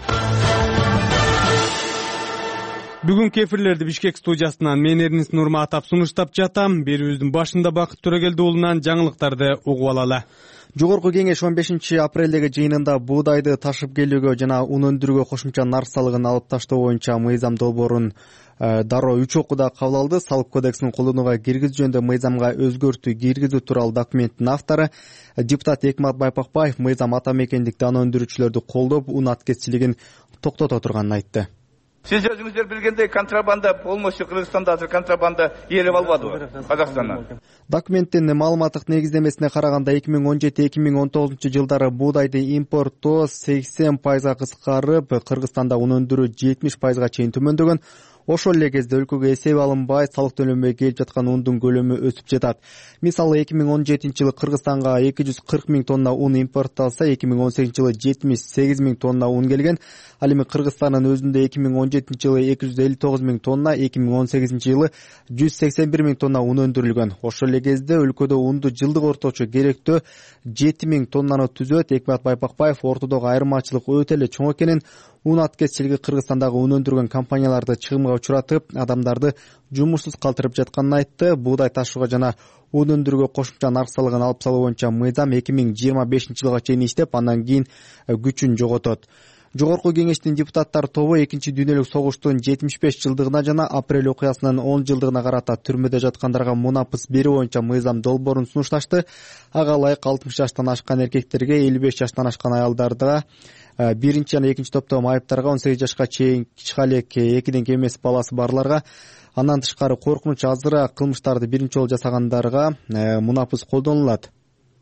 Бүгүнкү эфирлерди Бишкек студиясынан мен Эрнест Нурматов сунуштап жатам. Берүүбүздүн башында Бакыт Төрөгелди уулунан жаңылыктарды угуп алалы. Жогорку кеңеш 15 апрелдеги жыйынында буудайды ташып келүүгө жана ун өндүрүүгө кошумча нарк салыгын алып таштоо боюнча мыйзам долбоорун дароо 3 окууда кабыл алды. Салык кодексин колдонууга киргизүү жөнүндө мыйзамга өзгөртүү киргизүү тууралуу документтин автору депутат Экмат Байпакбаев мыйзам ата мекендик дан өндүрүүчүлөрдү колдоп, ун аткезчилигин токтото турганын айтты. Сиз өзүңүздөр билгендей контрабанда полностью Кыргызстанда азыр контрабанда ээлеп албадыбы Казакстандан? Документтин маалыматтык негиздемесине караганда 2017-2019 жылдары буудайды импорттоо 80% кыскарып, Кыргызстанда ун өндүрүү 70% чейин төмөндөгөн. Ошол эле кезде өлкөгө эсеп алынбай салык төлөнбөй келип жаткан ундун көлөмү өсүп жатат. Мисалы 2017 жылы Кыргызстанга 240 000 тонна ун импортталса, 2018 жылы 78 000 тонна ун келген. Ал эми Кыргызстандын өзүндө 2017 жылы 259 000 тонна, 2018 жылы 181 000 тонна ун өндүрүлгөн. Ошол эле кезде өлкөдө унду жылдык орточо керектөө 7 000 тоннаны түзөт. Экмат Байпакбаев ортодогу айырмачылык өтө эле чоң экенин, ун аткезчилиги Кыргызстандагы ун өндүргөн компанияларды чыгымга учуратып, адамдарды жумушсуз калтырып жатканын айтты. Буудай ташууга жана ун өндүрүүгө кошумча нарк салыгын алып салуу боюнча мыйзам 2025 жылга чейин иштеп, андан кийин күчүн жоготот. Жогорку кеңештин депутаттар тобу 2 дүйнөлүк согуштун 75 жылдыгына жана апрель окуясынын 10 жылдыгына карата түрмөдө жаткандарга мунапыс берүү боюнча мыйзам долбоорун сунушташты. Ага ылайык 60 жаштан ашкан эркектерге, 55 жаштан ашкан аялдарга, биринчи жана экинчи топтогу майыптарга, 18 жашка чейин кичкалек 2ден кем эмес баласы барларга, андан тышкары коркунуч азыраак кылмыштарды биринчи жолу жасагандарга мунапыс колдонулат.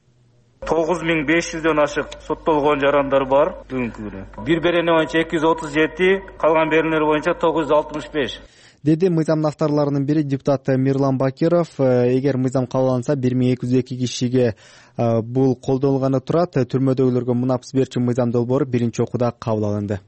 9500дөн ашык соттолгон жарандар бар бүгүнкү күнү. Бир берене боюнча 237, калган беренелер боюнча 965. Деди мыйзамдын авторлорунун бири депутат Мирлан Бакиров. Эгер мыйзам кабыл алынса, 1202 кишиге бул колдонулганы турат. Түрмөдөгүлөргө мунапыс берчү мыйзам долбоору биринчи окууда кабыл алынды.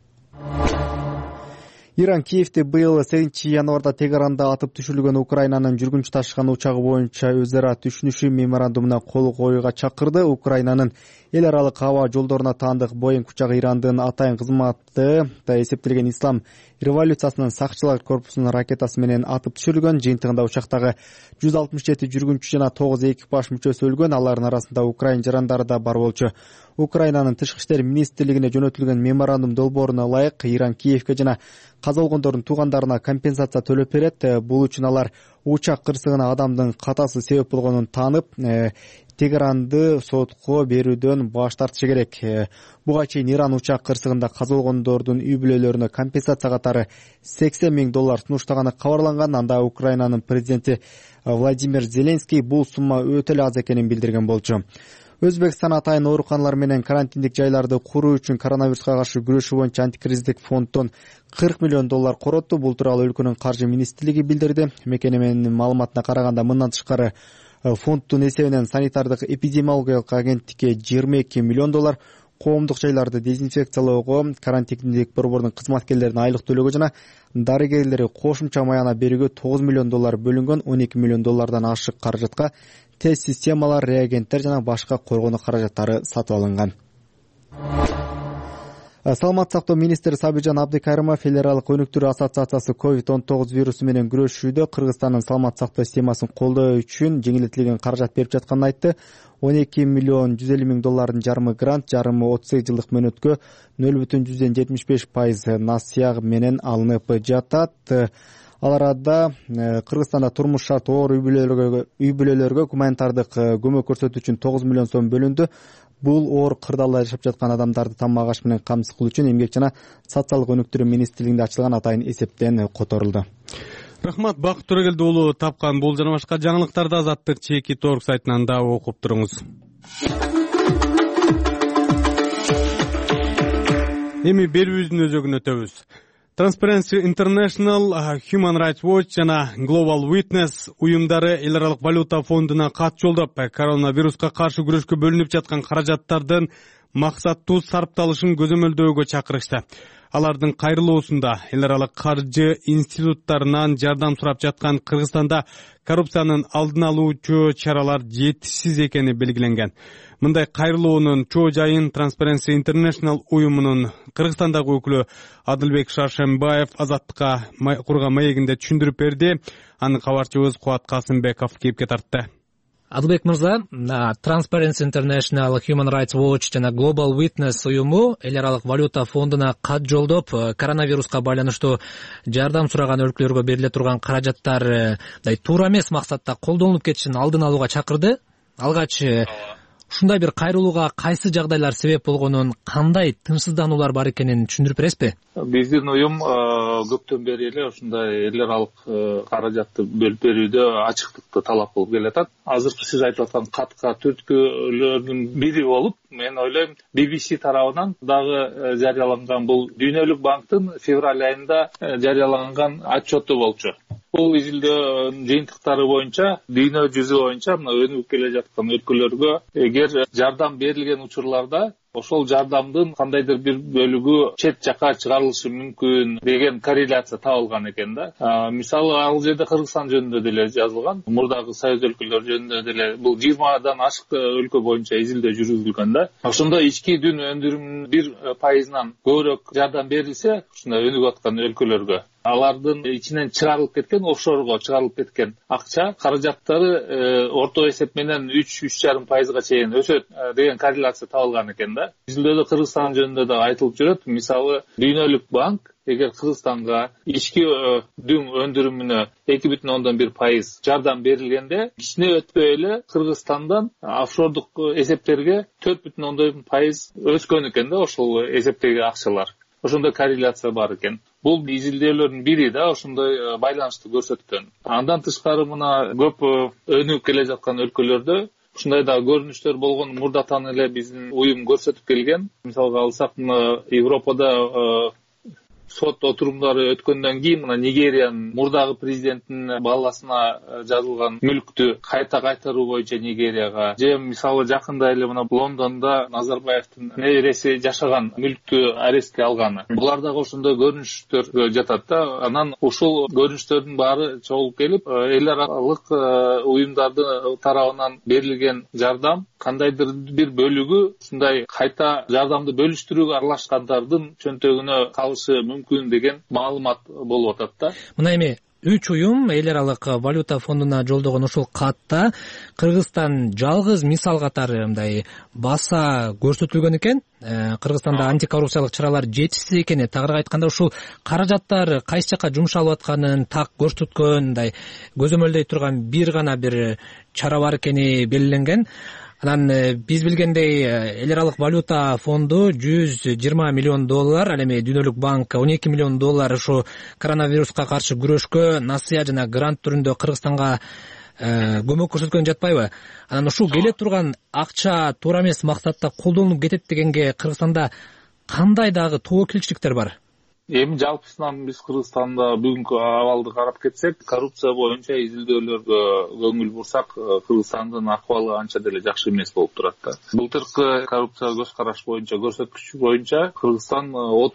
Иран Киевде быйыл 8 январда Тегаранда атып түшүрүлгөн Украинанын жүргүнчү ташыган учагы боюнча өз ара түшүнүшү меморандумуна кол коюуга чакырды. Украинанын эл аралык аба жолдоруна таандык Боинг учагы Ирандын атайын кызматы эсептелген Ислам революциясынын сакчылар корпусунун ракетасы менен атып түшүрүлгөн. Жыйынтыгында учактагы 167 жүргүнчү жана 9 экипаж мүчөсү өлгөн. Алардын арасында украин жарандары да бар болчу. Украинанын тышкы иштер министрлигине жөнөтүлгөн меморандум долбооруна ылайык Иран Киевге жана каза болгондордун туугандарына компенсация төлөп берет. Бул үчүн алар учак кырсыгына адамдын катасы себеп болгонун таанып, Тегаранды сотко берүүдөн баш тартышы керек. Буга чейин Иран учак кырсыгында каза болгондордун үй бүлөлөрүнө компенсация катары $80 000 сунуштаганы кабарланган. Анда Украинанын президенти Владимир Зеленский бул сумма өтө эле аз экенин билдирген болчу. Өзбекстан атайын ооруканалар менен карантиндик жайларды куруу үчүн коронавируска каршы күрөшүү боюнча антикризистик фонддон $40 миллион коротту. Бул тууралуу өлкөнүн каржы министрлиги билдирди. Мекеменин маалыматына караганда, мындан тышкары фонддун эсебинен санитардык эпидемиологиялык агенттикке $22 миллион, коомдук жайларды дезинфекциялоого, карантиндик борбордун кызматкерлерине айлык төлөөгө жана дарыгерлери кошумча маяна берүүгө $9 миллион бөлүнгөн. $12 миллион ашык каражатка тест системалар, реагенттер жана башка коргонуу каражаттары сатып алынган. Саламаттык сактоо министри Сабиржан Абдыкайрымов эл аралык өнүктүрүү ассоциациясы COVID-19 вирусу менен күрөшүүдө Кыргызстандын саламаттык сактоо системасын колдоо үчүн жеңилдетилген каражат берип жатканын айтты. 12 миллион 150 миң доллардын жарымы грант, жарымы 38 жылдык мөөнөткө 0,75% насыя менен алынып жатат. Ал арада Кыргызстанда турмуш шарты оор үй бүлөлөргө гуманитардык көмөк көрсөтүү үчүн 9 миллион сом бөлүндү. Бул оор кырдаалда жашап жаткан адамдарды тамак аш менен камсыз кылуу үчүн Эмгек жана социалдык өнүктүрүү министрлигинде ачылган атайын эсептен которулду. Рахмат, Бакыт Төрөгелди уулу. Тапкан бул жана башка жаңылыктарды Азаттык Чеки.org сайтынан да окуп туруңуз. Эми берүүбүздүн өзөгүнө өтөбүз. Transparency International, Human Rights Watch жана Global Witness уюмдары эл аралык валюта фондуна кат жолдоп, коронавируска каршы күрөшкө бөлүнүп жаткан каражаттардын максаттуу сарпталышын көзөмөлдөөгө чакырышты. Алардын кайрылуусунда эл аралык каржы институттарынан жардам сурап жаткан Кыргызстанда коррупциянын алдын алуучу чаралар жетишсиз экени белгиленген. Мындай кайрылуунун чоо жайын Transparency International уюмунун Кыргызстандагы өкүлү Адылбек Шаршембаев Азаттыкка курган маегинде түшүндүрүп берди. Аны кабарчыбыз Кубат Касымбеков кепке тартты. Адылбек мырза, Transparency International, Human Rights Watch жана Global Witness уюму эл аралык валюта фондуна кат жолдоп, коронавируска байланыштуу жардам сураган өлкөлөргө бериле турган каражаттар туура эмес максатта колдонулуп кетишин алдын алууга чакырды. Алгач ушундай бир кайрылууга кайсы жагдайлар себеп болгонун, кандай тынчсыздануулар бар экенин түшүндүрүп бересизби? Биздин уюм көптөн бери эле ушундай эл аралык каражатты бөлүп берүүдө ачыктыкты талап кылып келатат. Азыркы сиз айтып аткан катка түрткүлөрдүн бири болуп, мен ойлойм, BBC тарабынан дагы жарыяланган бул Дүйнөлүк банктын февраль айында жарыяланган отчету болчу. Бул изилдөө жыйынтыктары боюнча, дүйнө жүзү боюнча мына өнүгүп келе жаткан өлкөлөргө эгер жардам берилген учурларда ошол жардамдын кандайдыр бир бөлүгү чет жака чыгарылышы мүмкүн деген корреляция табылган экен да. Мисалы ал жерде Кыргызстан жөнүндө деле жазылган, мурдагы союз өлкөлөр жөнүндө деле бул 20дан ашык өлкө боюнча изилдөө жүргүзүлгөн да. Ошондо ички дүн өндүрүмүнүн 1% көбүрөөк жардам берилсе, ушундай өнүгүп аткан өлкөлөргө алардын ичинен чыгарылып кеткен, офшорго чыгарылып кеткен акча каражаттары орто эсеп менен 3-3,5%га чейин өсөт деген корреляция табылган экен да. Изилдөөдө Кыргызстан жөнүндө да айтылып жүрөт. Мисалы Дүйнөлүк банк эгер Кыргызстанга ички дүң өндүрүмүнө 2,1% жардам берилгенде, кичине өтпөй эле Кыргызстандан офшордук эсептерге 4,1% өскөн экен да ошол эсептеги акчалар. Ошондой корреляция бар экен. Бул изилдөөлөрдүн бири да ошондой байланышты көрсөткөн. Андан тышкары мына көп өнүгүп келе жаткан өлкөлөрдө ушундай да көрүнүштөр болгон мурдатан эле биздин уюм көрсөтүп келген. Мисалга алсак, мына Европада сот отурумдары өткөндөн кийин мына Нигериянын мурдагы президентинин баласына жазылган мүлктү кайта кайтаруу боюнча Нигерияга, же мисалы жакында эле мына Лондондо Назарбаевдин небереси жашаган мүлктү арестке алганы. Булар дагы ошондой көрүнүштөр жатат да. Анан ушул көрүнүштөрдүн баары чогулуп келип, эл аралык уюмдардын тарабынан берилген жардам кандайдыр бир бөлүгү ушундай кайта жардамды бөлүштүрүүгө аралашкандардын чөнтөгүнө калышы мүмкүн деген маалымат болуп атат да. Мына эми 3 уюм эл аралык валюта фондуна жолдогон ушул катта Кыргызстан жалгыз мисал катары мындай баса көрсөтүлгөн экен. Кыргызстанда антикоррупциялык чаралар жетишсиз экени, тагыраак айтканда ушул каражаттар кайсы жака жумшалып атканын так көрсөткөн, мындай көзөмөлдөй турган бир гана бир чара бар экени белгиленген. Анан биз билгендей эл аралык валюта фонду 120 миллион доллар, ал эми Дүйнөлүк банк 12 миллион доллар ушу коронавируска каршы күрөшкө насыя жана грант түрүндө Кыргызстанга көмөк көрсөткөн жатпайбы? Анан ушул келе турган акча туура эмес максатта колдонулуп кетет дегенге Кыргызстанда кандай дагы тобокелчиликтер бар? Эми жалпысынан биз Кыргызстанда бүгүнкү абалды карап кетсек, коррупция боюнча изилдөөлөргө көңүл бурсак, Кыргызстандын акыбалы анча деле жакшы эмес болуп турат да. Былтыркы коррупция көз караш боюнча көрсөткүч боюнча Кыргызстан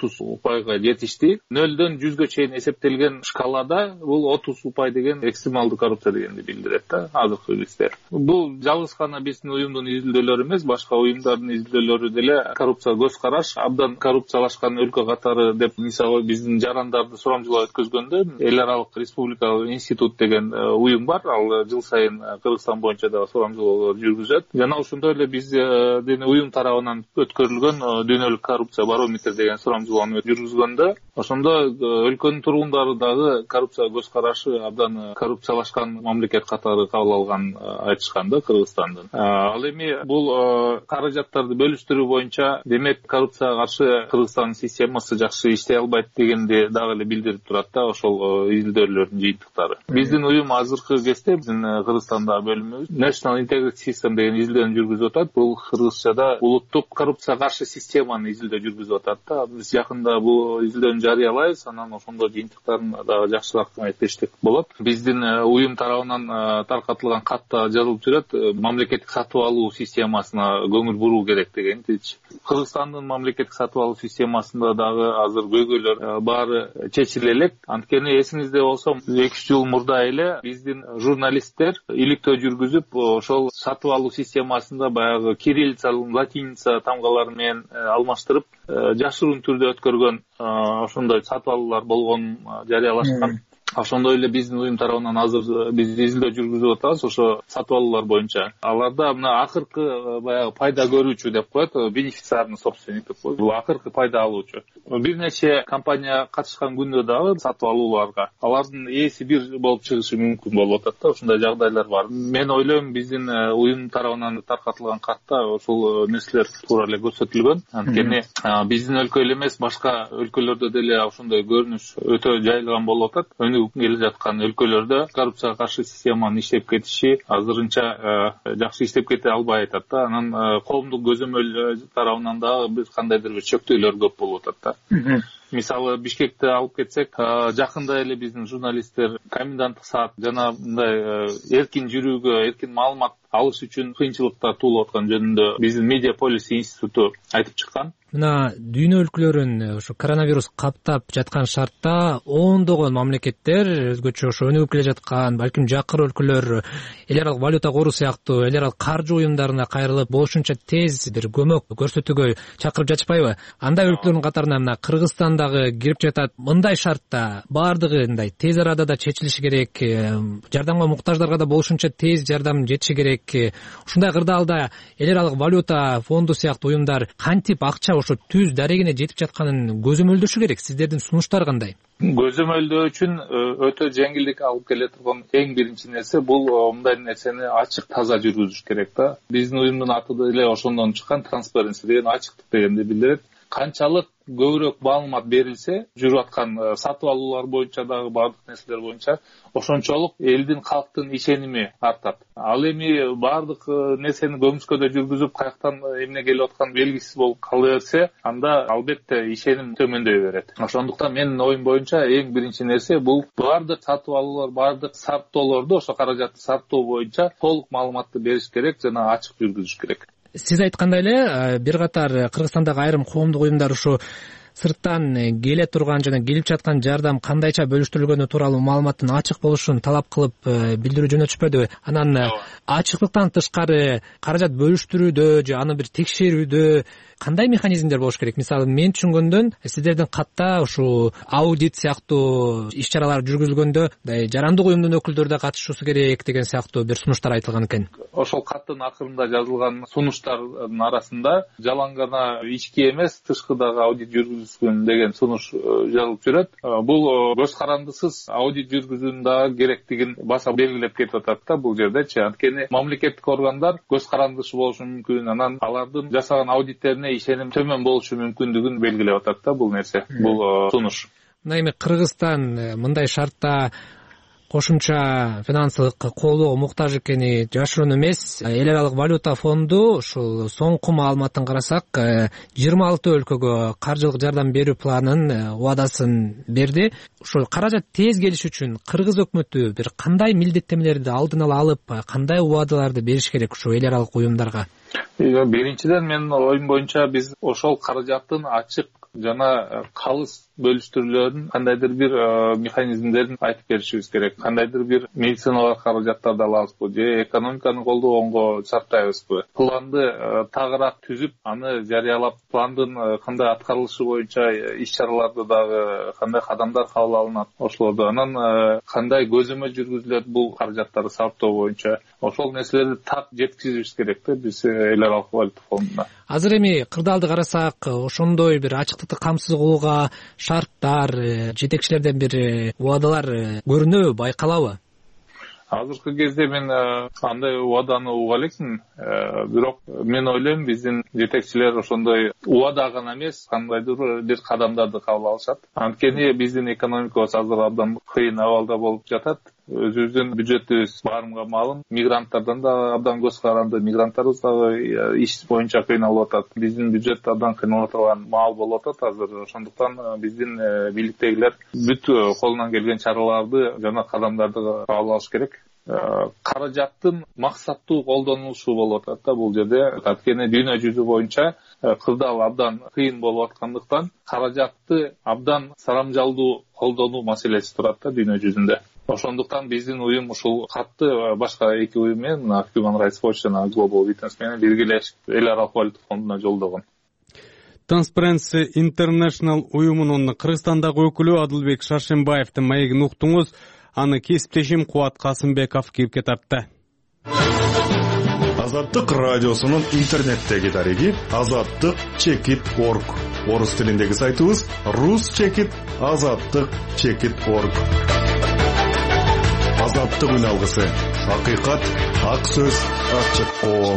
30% жетишти. 0-дөн 100гө чейин эсептелген шкалада бул 30% деген экстремалдуу коррупция дегенди билдирет да азыркы кездер. Бул жалгыз гана биздин уюмдун изилдөөлөрү эмес, башка уюмдардын изилдөөлөрү деле коррупция көз караш абдан коррупциялашкан өлкө катары деп мисалы биздин жарандарды сурамжылоо өткөзгөндө Эл аралык республикалык институт деген уюм бар. Ал жыл сайын Кыргызстан боюнча да сурамжылоолор жүргүзөт. Жана ошондой эле биздин уюм тарабынан өткөрүлгөн дүйнөлүк коррупция барометр деген сурамжылоону жүргүзгөндө ошондо өлкөнүн тургундары дагы коррупция көз карашы абдан коррупциялашкан мамлекет катары кабыл алган айтышкан да Кыргызстандын. Ал эми бул каражаттарды бөлүштүрүү боюнча демек коррупцияга каршы Кыргызстандын системасы жакшы иштей албайт дегенди дагы эле билдирип турат да ошол изилдөөлөрдүн жыйынтыктары. Биздин уюм азыркы кезде биздин Кыргызстандагы бөлүмүбүз National Integrity System деген изилдөөнү жүргүзүп атат. Бул кыргызчада улуттук коррупцияга каршы системаны изилдөө жүргүзүп атат да. Биз жакында бул изилдөөнү жарыялайбыз, анан ошондо жыйынтыктарын дагы жакшыраак айтыштык болот. Биздин уюм тарабынан таркатылган катта жазылып жүрөт, мамлекеттик сатып алуу системасына көңүл буруу керек дегенчи. Кыргызстандын мамлекеттик сатып алуу системасында дагы азыр көйгөйлөр баары чечиле элек. Анткени эсиңизде болсо 2 жыл мурда эле биздин журналисттер иликтөө жүргүзүп, ошол сатып алуу системасында баягы кириллица, латиница тамгалары менен алмаштырып, жашыруун түрдө өткөргөн ошондой сатып алуулар болгонун жарыялашкан. Ошондой эле биздин уюм тарабынан азыр биз изилдөө жүргүзүп атабыз ошо сатып алуулар боюнча. Аларда мына акыркы баягы пайда көрүүчү деп коет, бенефициарный собственник деп коет. Бул акыркы пайда алуучу. Бир нече компания катышкан күндө дагы сатып алууларга алардын ээси бир болуп чыгышы мүмкүн болуп атат да, ушундай жагдайлар бар. Мен ойлойм биздин уюм тарабынан таркатылган катта ошол нерселер туура эле көрсөтүлгөн. Анткени биздин өлкө эле эмес, башка өлкөлөрдө деле ошондой көрүнүш өтө жайылган болуп атат. Келе жаткан өлкөлөрдө коррупцияга каршы системанын иштеп кетиши азырынча жакшы иштеп кете албай атат да. Анан коомдук көзөмөл тарабынан дагы бир кандайдыр бир чөктөөлөр көп болуп атат да. Мисалы Бишкекти алып кетсек, жакында эле биздин журналисттер коменданттык саат жана мындай эркин жүрүүгө, эркин маалымат алыш үчүн кыйынчылыктар туулуп аткан жөнүндө биздин Media Policy институту айтып чыккан. Мына дүйнө өлкөлөрүн ошо коронавирус каптап жаткан шартта ондогон мамлекеттер өзгөчө ошо өнүгүп келе жаткан, балким жакыр өлкөлөр эл аралык валюта кору сыяктуу эл аралык каржы уюмдарына кайрылып болушунча тез бир көмөк көрсөтүүгө чакырып жатышпайбы? Андай өлкөлөрдүн катарына мына Кыргызстан дагы кирип жатат. Мындай шартта баардыгы мындай тез арада да чечилиши керек, жардамга муктаждарга да болушунча тез жардам жетиши керек. Ушундай кырдаалда эл аралык валюта фонду сыяктуу уюмдар кантип акча ошо түз дарегине жетип жатканын көзөмөлдөшү керек? Сиздердин сунуштар кандай? Көзөмөлдөө үчүн өтө жеңилдик алып келе турган эң биринчи нерсе бул мындай нерсени ачык таза жүргүзүш керек да. Биздин уюмдун аты деле ошондон чыккан, транспаренси деген ачыктык дегенди билдирет. Канчалык көбүрөөк маалымат берилсе, жүрүп аткан сатып алуулар боюнча дагы бардык нерселер боюнча ошончолук элдин, калктын ишеними артат. Ал эми бардык нерсени көмүскөдө жүргүзүп, каяктан эмне келип аткан белгисиз болуп кала берсе, анда албетте ишеним төмөндөй берет. Ошондуктан менин оюм боюнча эң биринчи нерсе бул бардык сатып алуулар, бардык сарптоолорду ошо каражатты сарптоо боюнча толук маалыматты бериш керек жана ачык жүргүзүш керек. Сиз айткандай эле бир катар Кыргызстандагы айрым коомдук уюмдар ушу сырттан келе турган жана келип жаткан жардам кандайча бөлүштүрүлгөнү тууралуу маалыматтын ачык болушун талап кылып билдирүү жөнөтүшпөдүбү? Анан ачыктыктан тышкары каражат бөлүштүрүүдө же аны бир текшерүүдө кандай механизмдер болуш керек? Мисалы, мен түшүнгөндөн сиздердин катта ушул аудит сыяктуу иш-чаралар жүргүзүлгөндө жарандык уюмдун өкүлдөрү да катышуусу керек деген сыяктуу бир сунуштар айтылган экен. Ошол каттын акырында жазылган сунуштардын арасында жалаң гана ички эмес, тышкыдагы аудит жүргүзүлсүн деген сунуш жазылып жүрөт. Бул көз карандысыз аудит жүргүзүүнүн дагы керектигин баса белгилеп кетип атат да бул жердечи. Анткени мамлекеттик органдар көз карандышы болушу мүмкүн, анан алардын жасаган аудиттерине ишеним төмөн болушу мүмкүндүгүн белгилеп атат да бул нерсе, бул сунуш. Мына эми Кыргызстан мындай шартта кошумча финансылык колоого муктаж экени жашыруун эмес. Эл аралык валюта фонду ушул соңку маалыматын карасак 26 өлкөгө каржылык жардам берүү планын убадасын берди. Ушул каражат тез келиш үчүн кыргыз өкмөтү бир кандай милдеттемелерди алдын ала алып, кандай убадаларды бериш керек ушул эл аралык уюмдарга? Биринчиден менин оюм боюнча биз ошол каражаттын ачык жана калыс бөлүштүрүлөрүн кандайдыр бир механизмдерин айтып беришибиз керек. Кандайдыр бир медициналык каражаттарды алабызбы же экономиканы колдогонго сарптайбызбы? Планды тагыраак түзүп, аны жарыялап, пландын кандай аткарылышы боюнча иш-чараларды дагы кандай кадамдар кабыл алынат ошолорду, анан кандай көзөмөл жүргүзүлөт бул каражаттарды сарптоо боюнча, ошол нерселерди так жеткизишибиз керек да биз эл аралык валюта фондуна. Азыр эми кырдаалды карасак, ошондой бир ачыктыкты камсыз кылууга шарттар, жетекчилерден бир убадалар көрүнөбү, байкалабы? Азыркы кезде мен андай убаданы уга элекмин, бирок мен ойлойм биздин жетекчилер ошондой убада гана эмес, кандайдыр бир кадамдарды кабыл алышат. Анткени биздин экономикабыз азыр абдан кыйын абалда болуп жатат. Өзүбүздүн бюджетибиз баарымга маалым, мигранттардан да абдан көз каранды, мигранттарыбыз дагы иш боюнча кыйналып атат. Биздин бюджет абдан кыйналып аткан маал болуп атат азыр. Ошондуктан биздин бийликтегилер бүт колунан келген чараларды жана кадамдарды кабыл алыш керек. Каражаттын максаттуу колдонулушу болуп атат да бул жерде. Анткени дүйнө жүзү боюнча кырдаал абдан кыйын болуп аткандыктан каражатты абдан сарамжалдуу колдонуу маселеси турат да дүйнө жүзүндө. Ошондуктан биздин уюм ушул катты башка эки уюм менен Human Rights Watch жана Global Witness менен биргелешип эл аралык валюта фондуна жолдогон. Transparency International уюмунун Кыргызстандагы өкүлү Адылбек Шаршембаевдин маегин уктуңуз. Аны кесиптешим Кубат Касымбеков кепке тартты. Азаттык радиосунун интернеттеги дареги azattik.org. Орус тилиндеги сайтыбыз rus-azattik.org. Азаттык үн алгысы. Акыйкат, ак сөз, ачык коом.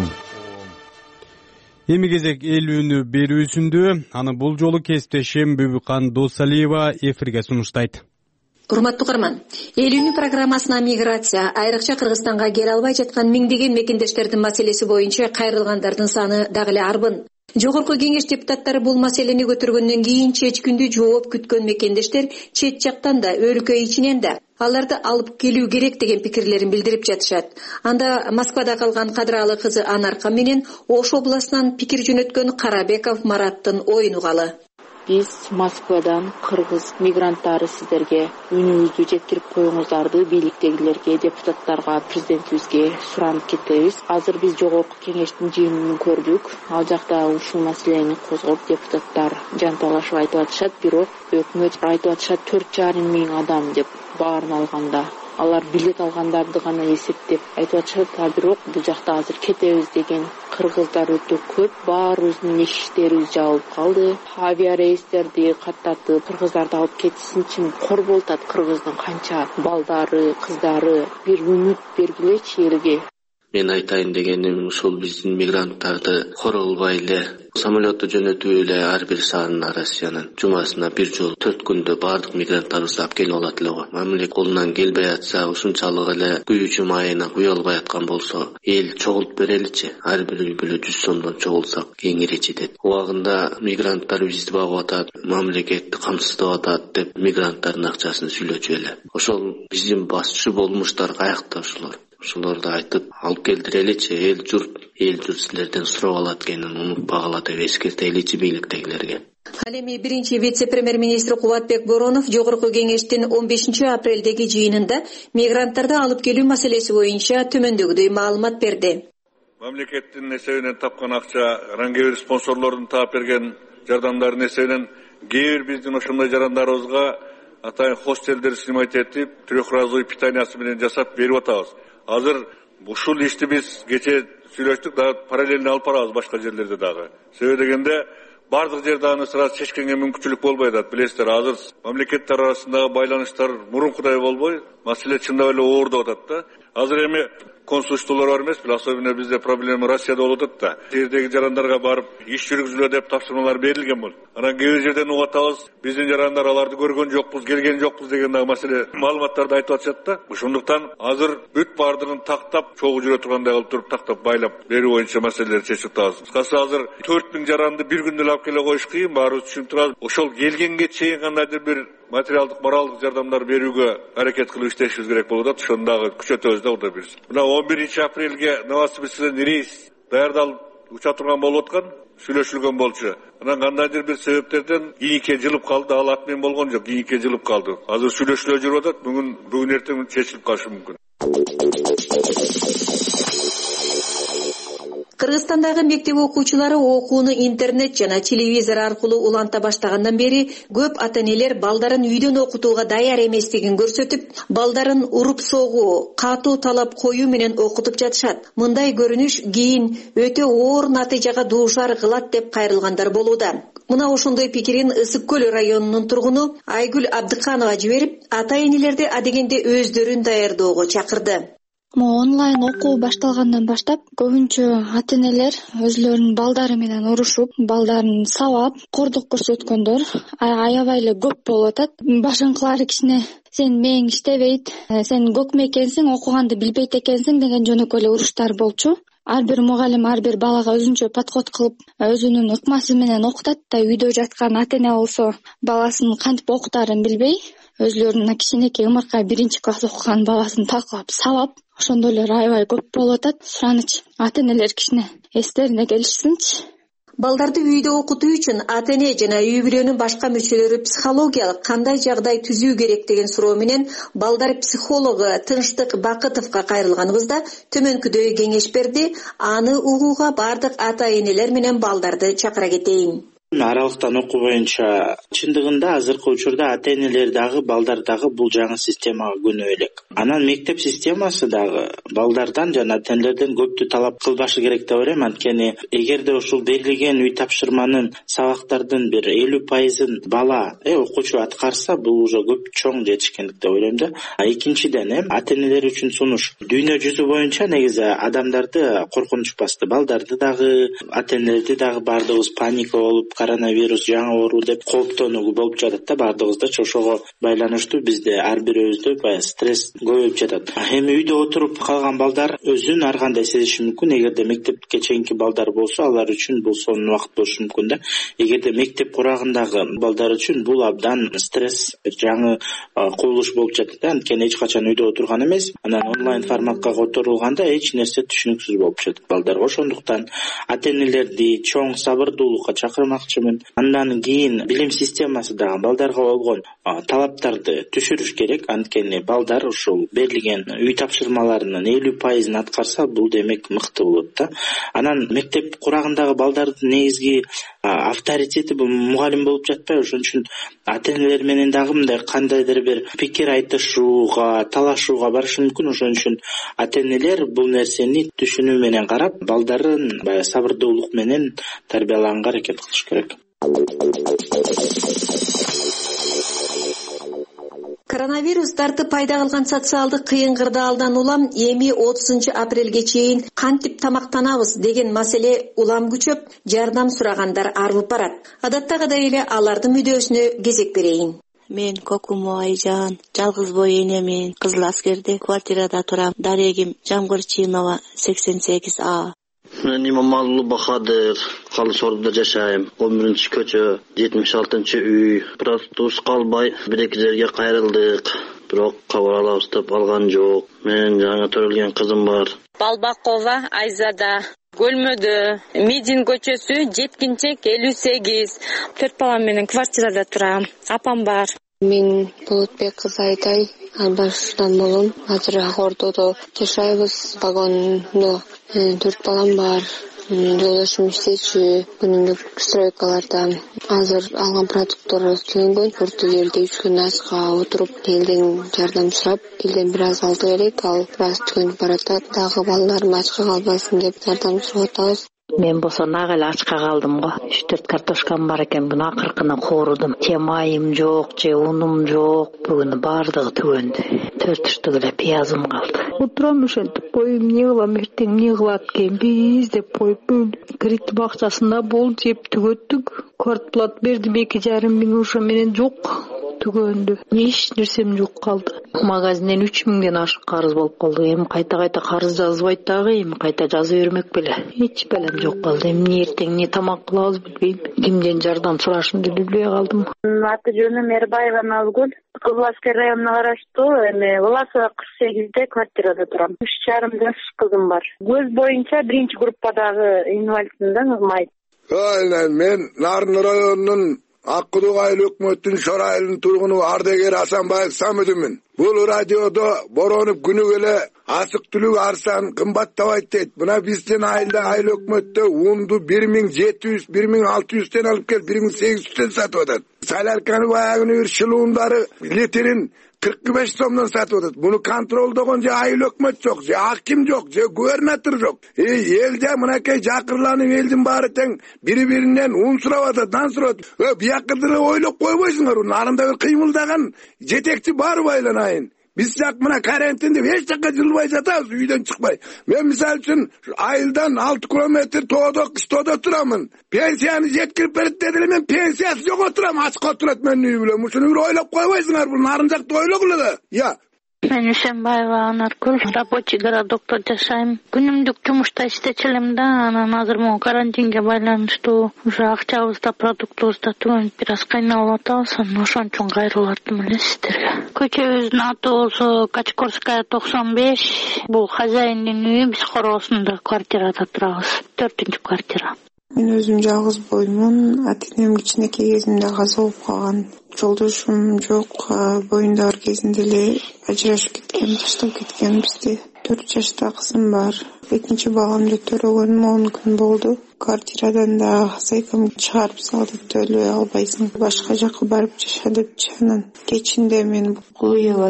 Эми кезек эл үнү берүүсүндө, аны бул жолу кесиптешим Бүбүкан Досалиева эфирге сунуштайт. Урматтуу угарман, эл үнү программасына миграция, айрыкча Кыргызстанга келе албай жаткан миңдеген мекендештердин маселеси боюнча кайрылгандардын саны дагы эле арбын. Жогорку кеңеш депутаттары бул маселени көтөргөндөн кийин чечкиндүү жооп күткөн мекендештер чет жактан да, өлкө ичинен да аларды алып келүү керек деген пикирлерин билдирип жатышат. Анда Москвада калган кадыралы кызы Анарка менен Ош областынан пикир жөнөткөн Карабеков Мараттын оюн угалы. Биз Москвадан кыргыз мигранттары сиздерге үнүбүздү жеткирип коюңуздарды бийликтегилерге, депутаттарга, президентибизге суранып кетебиз. Азыр биз жогорку кеңештин жыйынын көрдүк. Ал жакта ушул маселени козгоп депутаттар жанталашып айтып атышат, бирок өкмөт айтып атышат 4,5 миң адам деп баарын алганда. Алар билет алгандарды гана эсептеп айтып атышат, бирок бул жакта азыр кетебиз деген кыргыздар өтө көп. Баарыбыздын эшиктерибиз жабылып калды. Авиарейстерди каттатып, кыргыздарды алып кетишинчи кор болуп атат. Кыргыздын канча балдары, кыздары бир үмүт бергилечи элге. Мен айтайын дегеним ушул биздин мигранттарды королбой эле самолетту жөнөтүп эле ар бир шаарына Россиянын жумасына бир жолу 4 күндө баардык мигранттарыбызды алып келип алат эле го. Мамиле колунан келбей атса, ушунчалык эле күйүүчү майына куя албай аткан болсо, эл чогултуп береличи. Ар бир үй бүлө 100 сомдон чогулсак кеңири жетет. Убагында мигранттар бизди багып атат, мамлекетти камсыздап атат деп мигранттардын акчасын сүйлөчү эле. Ошол биздин башчы болмуштар каякта ушулар? Ушуларды айтып алып келдиреличи, эл журт силерден сурап алат экенин унутпагыла деп эскертеличи бийликтегилерге. Ал эми биринчи вице-премьер-министр Кубатбек Боронов жогорку кеңештин 15 апрелдеги жыйынында мигранттарды алып келүү маселеси боюнча төмөндөгүдөй маалымат берди. Мамлекеттин эсебинен тапкан акча, рангебир спонсорлордун таап берген жардамдардын эсебинен кээ бир биздин ошондой жарандарыбызга атайын хостелдер снимать этип, трехразовый питаниясы менен жасап берип атабыз. Азыр ушул ишти биз кече сүйлөштүк, дагы параллельно алып барабыз башка жерлерде дагы. Себеби дегенде бардык жерде аны сразу чечкенге мүмкүнчүлүк болбой атат. Билесиздер, азыр мамлекеттер арасындагы байланыштар мурункудай болбой, маселе чындап эле оордоп атат да. Азыр эми консулчулар бар эмес, особенно бизде проблема Россияда болуп атат да. Жердеги жарандарга барып иш жүргүзүлө деп тапшырмалар берилген бул. Анан кээ бир жерден угуп атабыз, биздин жарандар аларды көргөн жокпуз, келген жокпуз деген дагы маселе маалыматтарды айтып атышат да. Ошондуктан азыр бүт баардыгын тактап, чогуу жүрө тургандай кылып туруп тактап байлап берүү боюнча маселелерди чечип атабыз. Кыскасы азыр 4000 жаранды бир күндө алып келе коюш кыйын, баарыбыз түшүнүп турабыз. Ошол келгенге чейин кандайдыр бир материалдык, моралдык жардамдар берүүгө аракет кылып иштешибиз керек болуп атат. Ошону дагы күчөтөбүз да Кудай буйрса. Мына 11 апрелге Новосибирскиден рейс даярдалып уча турган болуп аткан, сүйлөшүлгөн болчу. Анан кандайдыр бир себептерден кийинке жылып калды, ал ат менен болгон жок, кийинке жылып калды. Азыр сүйлөшүүлөр жүрүп атат, бүгүн эртең чечилип калышы мүмкүн. Кыргызстандагы мектеп окуучулары окууну интернет жана телевизор аркылуу уланта баштагандан бери көп ата-энелер балдарын үйдөн окутууга даяр эместигин көрсөтүп, балдарын уруп согуу, катуу талап коюу менен окутуп жатышат. Мындай көрүнүш кийин өтө оор натыйжага дуушар кылат деп кайрылгандар болууда. Мына ошондой пикирин Ысык көл районунун тургуну Айгүл Абдыканова жиберип, ата-энелерди адегенде өздөрүн даярдоого чакырды. Онлайн окуу башталгандан баштап көбүнчө ата-энелер өзлөрүнүн балдары менен урушуп, балдарын сабап, кордук көрсөткөндөр аябай эле көп болуп атат. Башыңкылары кичине сен мээң иштебейт, сен көкмө экенсиң, окуганды билбейт экенсиң деген жөнөкөй эле уруштар болчу. Ар бир мугалим ар бир балага өзүнчө подход кылып, өзүнүн ыкмасы менен окутат да, үйдө жаткан ата-эне болсо баласын кантип окутаарын билбей, өзлөрүнүн кичинекей ымыркай 1-класс окуган баласын талкалап сабап, ошондойлор аябай көп болуп атат. Сураныч ата-энелер кичине эстерине келишсинчи. Балдарды үйдө окутуу үчүн ата-эне жана үй бүлөнүн башка мүчөлөрү психологиялык кандай жагдай түзүү керек деген суроо менен балдар психологу Тынчтык Бакытовго кайрылганыбызда төмөнкүдөй кеңеш берди. Аны угууга бардык ата-энелер менен балдарды чакыра кетейин. Аралыктан окуу боюнча чындыгында азыркы учурда ата-энелер дагы балдар дагы бул жаңы системага көнүп элек. Анан мектеп системасы дагы балдардан жана ата-энелерден көптү талап кылбашы керек деп ойлойм. Анткени эгерде ушул берилген үй тапшырманын сабактардын бир 50% бала окуучу аткарса, бул уже көп чоң жетишкендик деп ойлойм да. Экинчиден ата-энелер үчүн сунуш. Дүйнө жүзү боюнча негизи адамдарды коркунуч басты. Балдарды дагы, ата-энелерди дагы бардыгыбыз паника болуп, коронавирус жаңы оору деп кооптонуу болуп жатат да бардыгыбызда. Ошого байланыштуу бизде ар бирөөбүздө баягы стресс көбөйүп жатат. Эми үйдө отуруп калган балдар өзүн ар кандай сезиши мүмкүн. Эгерде мектепке чейинки балдар болсо, алар үчүн бул сонун убакыт болушу мүмкүн да. Эгерде мектеп курагындагы балдар үчүн бул абдан стресс, жаңы кубулуш болуп жатат да. Анткени эч качан үйдө отурган эмес. Анан онлайн форматка которулганда эч нерсе түшүнүксүз болуп жатат балдарга. Ошондуктан ата-энелерди чоң сабырдуулукка чакырмак. Андан кийин билим системасы дагы балдарга болгон талаптарды түшүрүш керек. Анткени балдар ушул берилген үй тапшырмаларынын 50% аткарса, бул демек мыкты болот да. Анан мектеп курагындагы балдардын негизги авторитети бул мугалим болуп жатпайбы? Ошон үчүн ата-энелер менен дагы мындай кандайдыр бир пикир айтышууга, талашууга барышы мүмкүн. Ошон үчүн ата-энелер бул нерсени түшүнүү менен карап, балдарын баягы сабырдуулук менен тарбиялаганга аракет кылыш керек. Коронавирус тартып пайда кылган социалдык кыйын-кырдаалдан улам эми 30 апрелге чейин кантип тамактанабыз деген маселе улам күчөп, жардам сурагандар арылып барат. Адаттагыдай эле алардын мүдөөсүнө кезек берейин. Мен Кокумо Айжан, жалгыз бой энемин, Кызыл Аскерде квартирада турам. Дарегим Жамгырчинова 88А. Мен Имамалуу Бахадыр, Калыш ордунда жашайм. 11-көчө, 76-үй. Бирок туш калбай бир-эки жерге кайрылдык. Бирок кабар алабыз деп алган жок. Мен жаңы төрөлгөн кызым бар. Балбакова Айзада. Көлмөдө, Медин көчөсү, жеткинчек 58. 4 балам менен квартирада турам. Апам бар. Мен Болотбек кызы Айтай, Албаштан болом. Азыр ак ортодо жашайбыз. Вагондо 4 балам бар. Жолдошум иштечү, күнүмдүк стройкаларда. Азыр алган продукттор чөйгөн, Португалияда 3 күн ачка отуруп, элден жардам сурап, элден бир аз алдык элек, ал бир аз түгөнүп баратат. Дагы балдарым ачка калбасын деп жардам сурап атабыз. Мен болсо нак эле ачка калдым го. 3-4 картошкам бар экен, буну акыркына коорудум. Же майым жок, же унум жок. Бүгүн бардыгы түгөндү. 4 түштүк эле пиязым калды. Отурам ошентип, коюм нигылам, эртең нигылат экен биз деп коюп, кредит акчасында бол жеп түгөттүк. квартплат бердим 2,5 миң, ошо менен жок түгөндү. Эч нерсем жок калды. Магазинден 3 миңден ашык карыз болуп калды. Эми кайта карыз жазбайт дагы, эми кайта жаза бермек беле. Эч белем жок калды. Эми эртең не тамак кылабыз билбейм. Кимден жардам сурашымды билбей калдым. Аты жөнүм Эрбаева Назгүл. Кызыласкер районуна караштуу эми Власова 48-де квартирада турам. 3,5 жаш кызым бар. Көз боюнча 1-группадагы инвалидмин да, нурмай. Мен Нарын районунун Аккудук айыл өкмөттүн Шор айылынын тургуну Ардегер Асанбаев Самыдымын. Бул радиодо боронуп күнү эле асык түлүк арсан кымбаттабайт дейт. Мына биздин айылда айыл өкмөттө унду 1700, 1600тен алып кел 1800тен сатып атат. Салярканы баягы бир шылуундары литрин 45 сомдон сатып атат. Буну контролдогон же айыл өкмөт жок, же аким жок, же губернатор жок. Элде мынакей жакырланып элдин баары тең бири-биринен ун сурап атат, нан сурап атат. Биякырды ойлоп койбойсуңар, нарында бир кыймылдаган жетекчи барбы айланайын. Биз жак мына карантинде эч жакка жылбай жатабыз, үйдөн чыкпай. Мен мисалы үчүн айылдан 6 километр тоодо турамын. Пенсияны жеткирип берет дедиле, мен пенсиясы жок отурам, ачык отурат менин үй билем. Ушуну бир ойлоп койбойсуңар, бул нарын жакты ойлогула да. Мен Ишенбаева Анаркүл, рабочий городокто жашайм. Күнүмдүк жумушта иштечелем да, анан азыр могу карантинге байланыштуу уже акчабызда, продуктубузда түгөнүп бир аз кыйналып атабыз, анан ошон үчүн кайрылып аттым эле сиздерге. Көчөбүздүн аты болсо Качкорская 95. Бул хозяиндин үйү, биз короосунда квартирада турабыз. 4-квартира. Мен өзүм жалгыз боймун. Ата-энем кичинекей кезимде каза болуп калган. Жолдошум жок. Боюнда бар кезинде эле ажырашып кеткен, таштап кеткен бизди. 4 жашта кызым бар. Экинчи баламды төрөгөнүм 10 күн болду. Квартирадан да хозяйкам чыгарып салды, төлөй албайсың, башка жакка барып жаша депчи. Анан кечинде мен Кулуева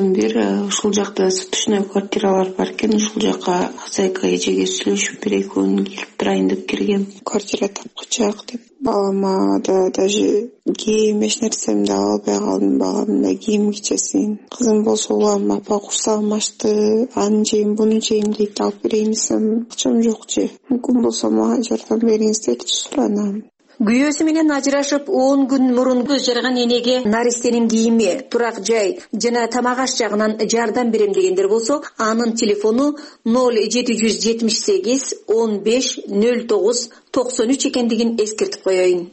81, ушул жакта суточный квартиралар бар экен, ушул жакка хозяйка эжеге сүйлөшүп бир экөөнү келип турайын деп киргем. Квартира тапкычак деп балама да даже кийим эч нерсемди ала албай калдым. Баламдын да кийим кичесин. Кызым болсо улам апа курсагым ачты, аны жейм, буну жейм дейт, алып берейин десем акчам жок же. Мүмкүн болсо мага жардам бериңиздерчи, суранам. Күйөөсү менен ажырашып 10 күн мурун көз жарган энеге наристенин кийими, турак жай жана тамак аш жагынан жардам берем дегендер болсо, анын телефону 0778 15 09 93 экендигин эскертип коеюн.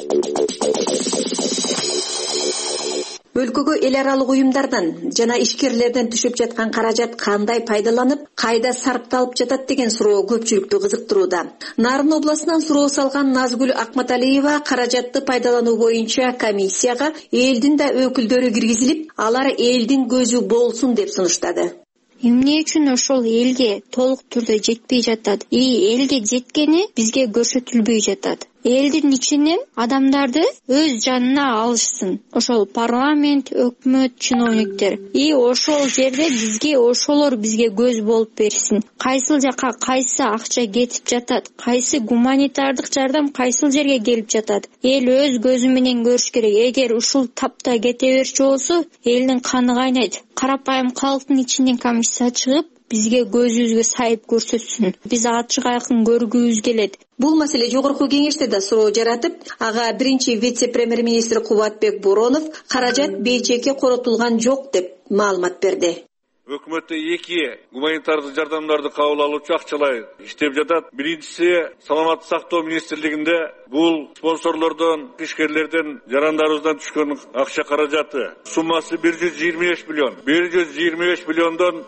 Өлкөгө эл аралык уюмдардан жана ишкерлерден түшүп жаткан каражат кандай пайдаланып, кайда сарпталып жатат деген суроо көпчүлүктү кызыктырууда. Нарын областынан суроо салган Назгүл Акматалиева каражатты пайдалануу боюнча комиссияга элдин да өкүлдөрү киргизилип, алар элдин көзү болсун деп сунуштады. Эмне үчүн ошол элге толук түрдө жетпей жатат? Элге жеткени бизге көрсөтүлбөй жатат. Элдин ичинен адамдарды өз жанына алышсын. Ошол парламент, өкмөт, чиновниктер. Ошол жерде ошолор бизге көз болуп берсин. Кайсыл жака кайсы акча кетип жатат, кайсы гуманитардык жардам кайсыл жерге келип жатат. Эл өз көзү менен көрүш керек. Эгер ушул тапта кете берчү болсо, элдин каны кайнайт. Карапайым калктын ичинен комиссия чыгып, бизге көзүбүзгө сайып көрсөтсүн. Биз ачык айкын көргүбүз келет. Бул маселе жогорку кеңеште да суроо жаратып, ага биринчи вице-премьер-министр Кубатбек Боронов каражат бейчекке коротулган жок деп маалымат берди. Өкмөттө 2 гуманитардык жардамдарды кабыл алуучу акчалай иштеп жатат. Биринчиси Саламаттык сактоо министрлигинде бул спонсорлордон, ишкерлерден, жарандарыбыздан түшкөн акча каражаты суммасы 125 миллион. 125 миллioндон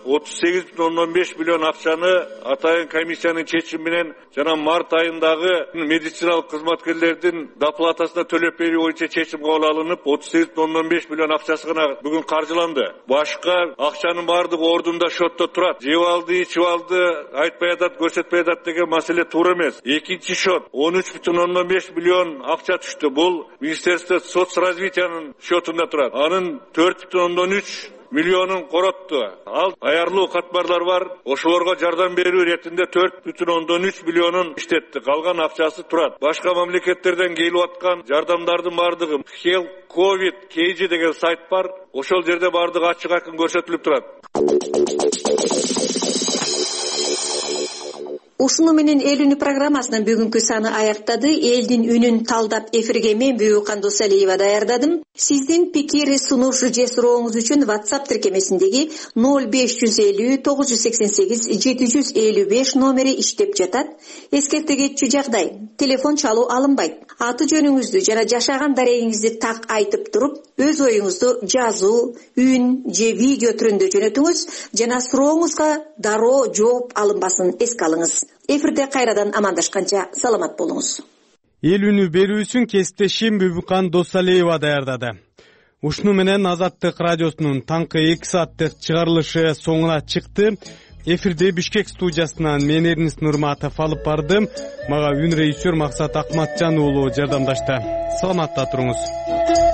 38,5 миллион акчаны атайын комиссиянын чечими менен жана март айындагы медициналык кызматкерлердин доплатасына төлөп берүү боюнча чечим кабыл алынып, 38,5 миллион акчасы гана бүгүн каржыланды. Башка акчанын ордунда шотто турат. Жеп алды, ичип алды, айтпай атат, көрсөтпөй атат деген маселе туура эмес. Экинчи шот 13,5 миллион акча түштү. Бул Министерство соцразвитиянын шотунда турат. Анын 4,3 миллионун коротту. Ал аярлуу катмарлар бар. Ошолорго жардам берүү иретинде 4,3 миллионун иштетти. Калган акчасы турат. Башка мамлекеттерден келип аткан жардамдардын бардыгы Health COVID KG деген сайт бар. Ошол жерде бардыгы ачык айкын көрсөтүлүп турат. Ушуну менен эл үнү программасынын бүгүнкү саны аяктады. Элдин үнүн талдап эфирге мен Бүкан Досалиева даярдадым. Сиздин пикир, сунуш же сурооңуз үчүн WhatsApp тиркемесиндеги 0550 988 755 номери иштеп жатат. Эскерте кетчү жагдай, телефон чалуу алынбайт. Аты жөнүңүздү жана жашаган дарегиңизди так айтып туруп, өз оюңузду жазуу, үн же видео түрүндө жөнөтүңүз жана сурооңузга дароо жооп алынбасын эске алыңыз. Эфирде кайрадан амандашканча саламат болуңуз. Эл үнү берүүсүн кесиптешим Бүкан Досалиева даярдады. Ушуну менен Азаттык радиосунун таңкы 2 сааттык чыгарылышы соңуна чыкты. Эфирде Бишкек студиясынан мен Эрнис Нурматов алып бардым. Мага үн режиссер Максат Акматжан уулу жардамдашты. Саламатта туруңуз.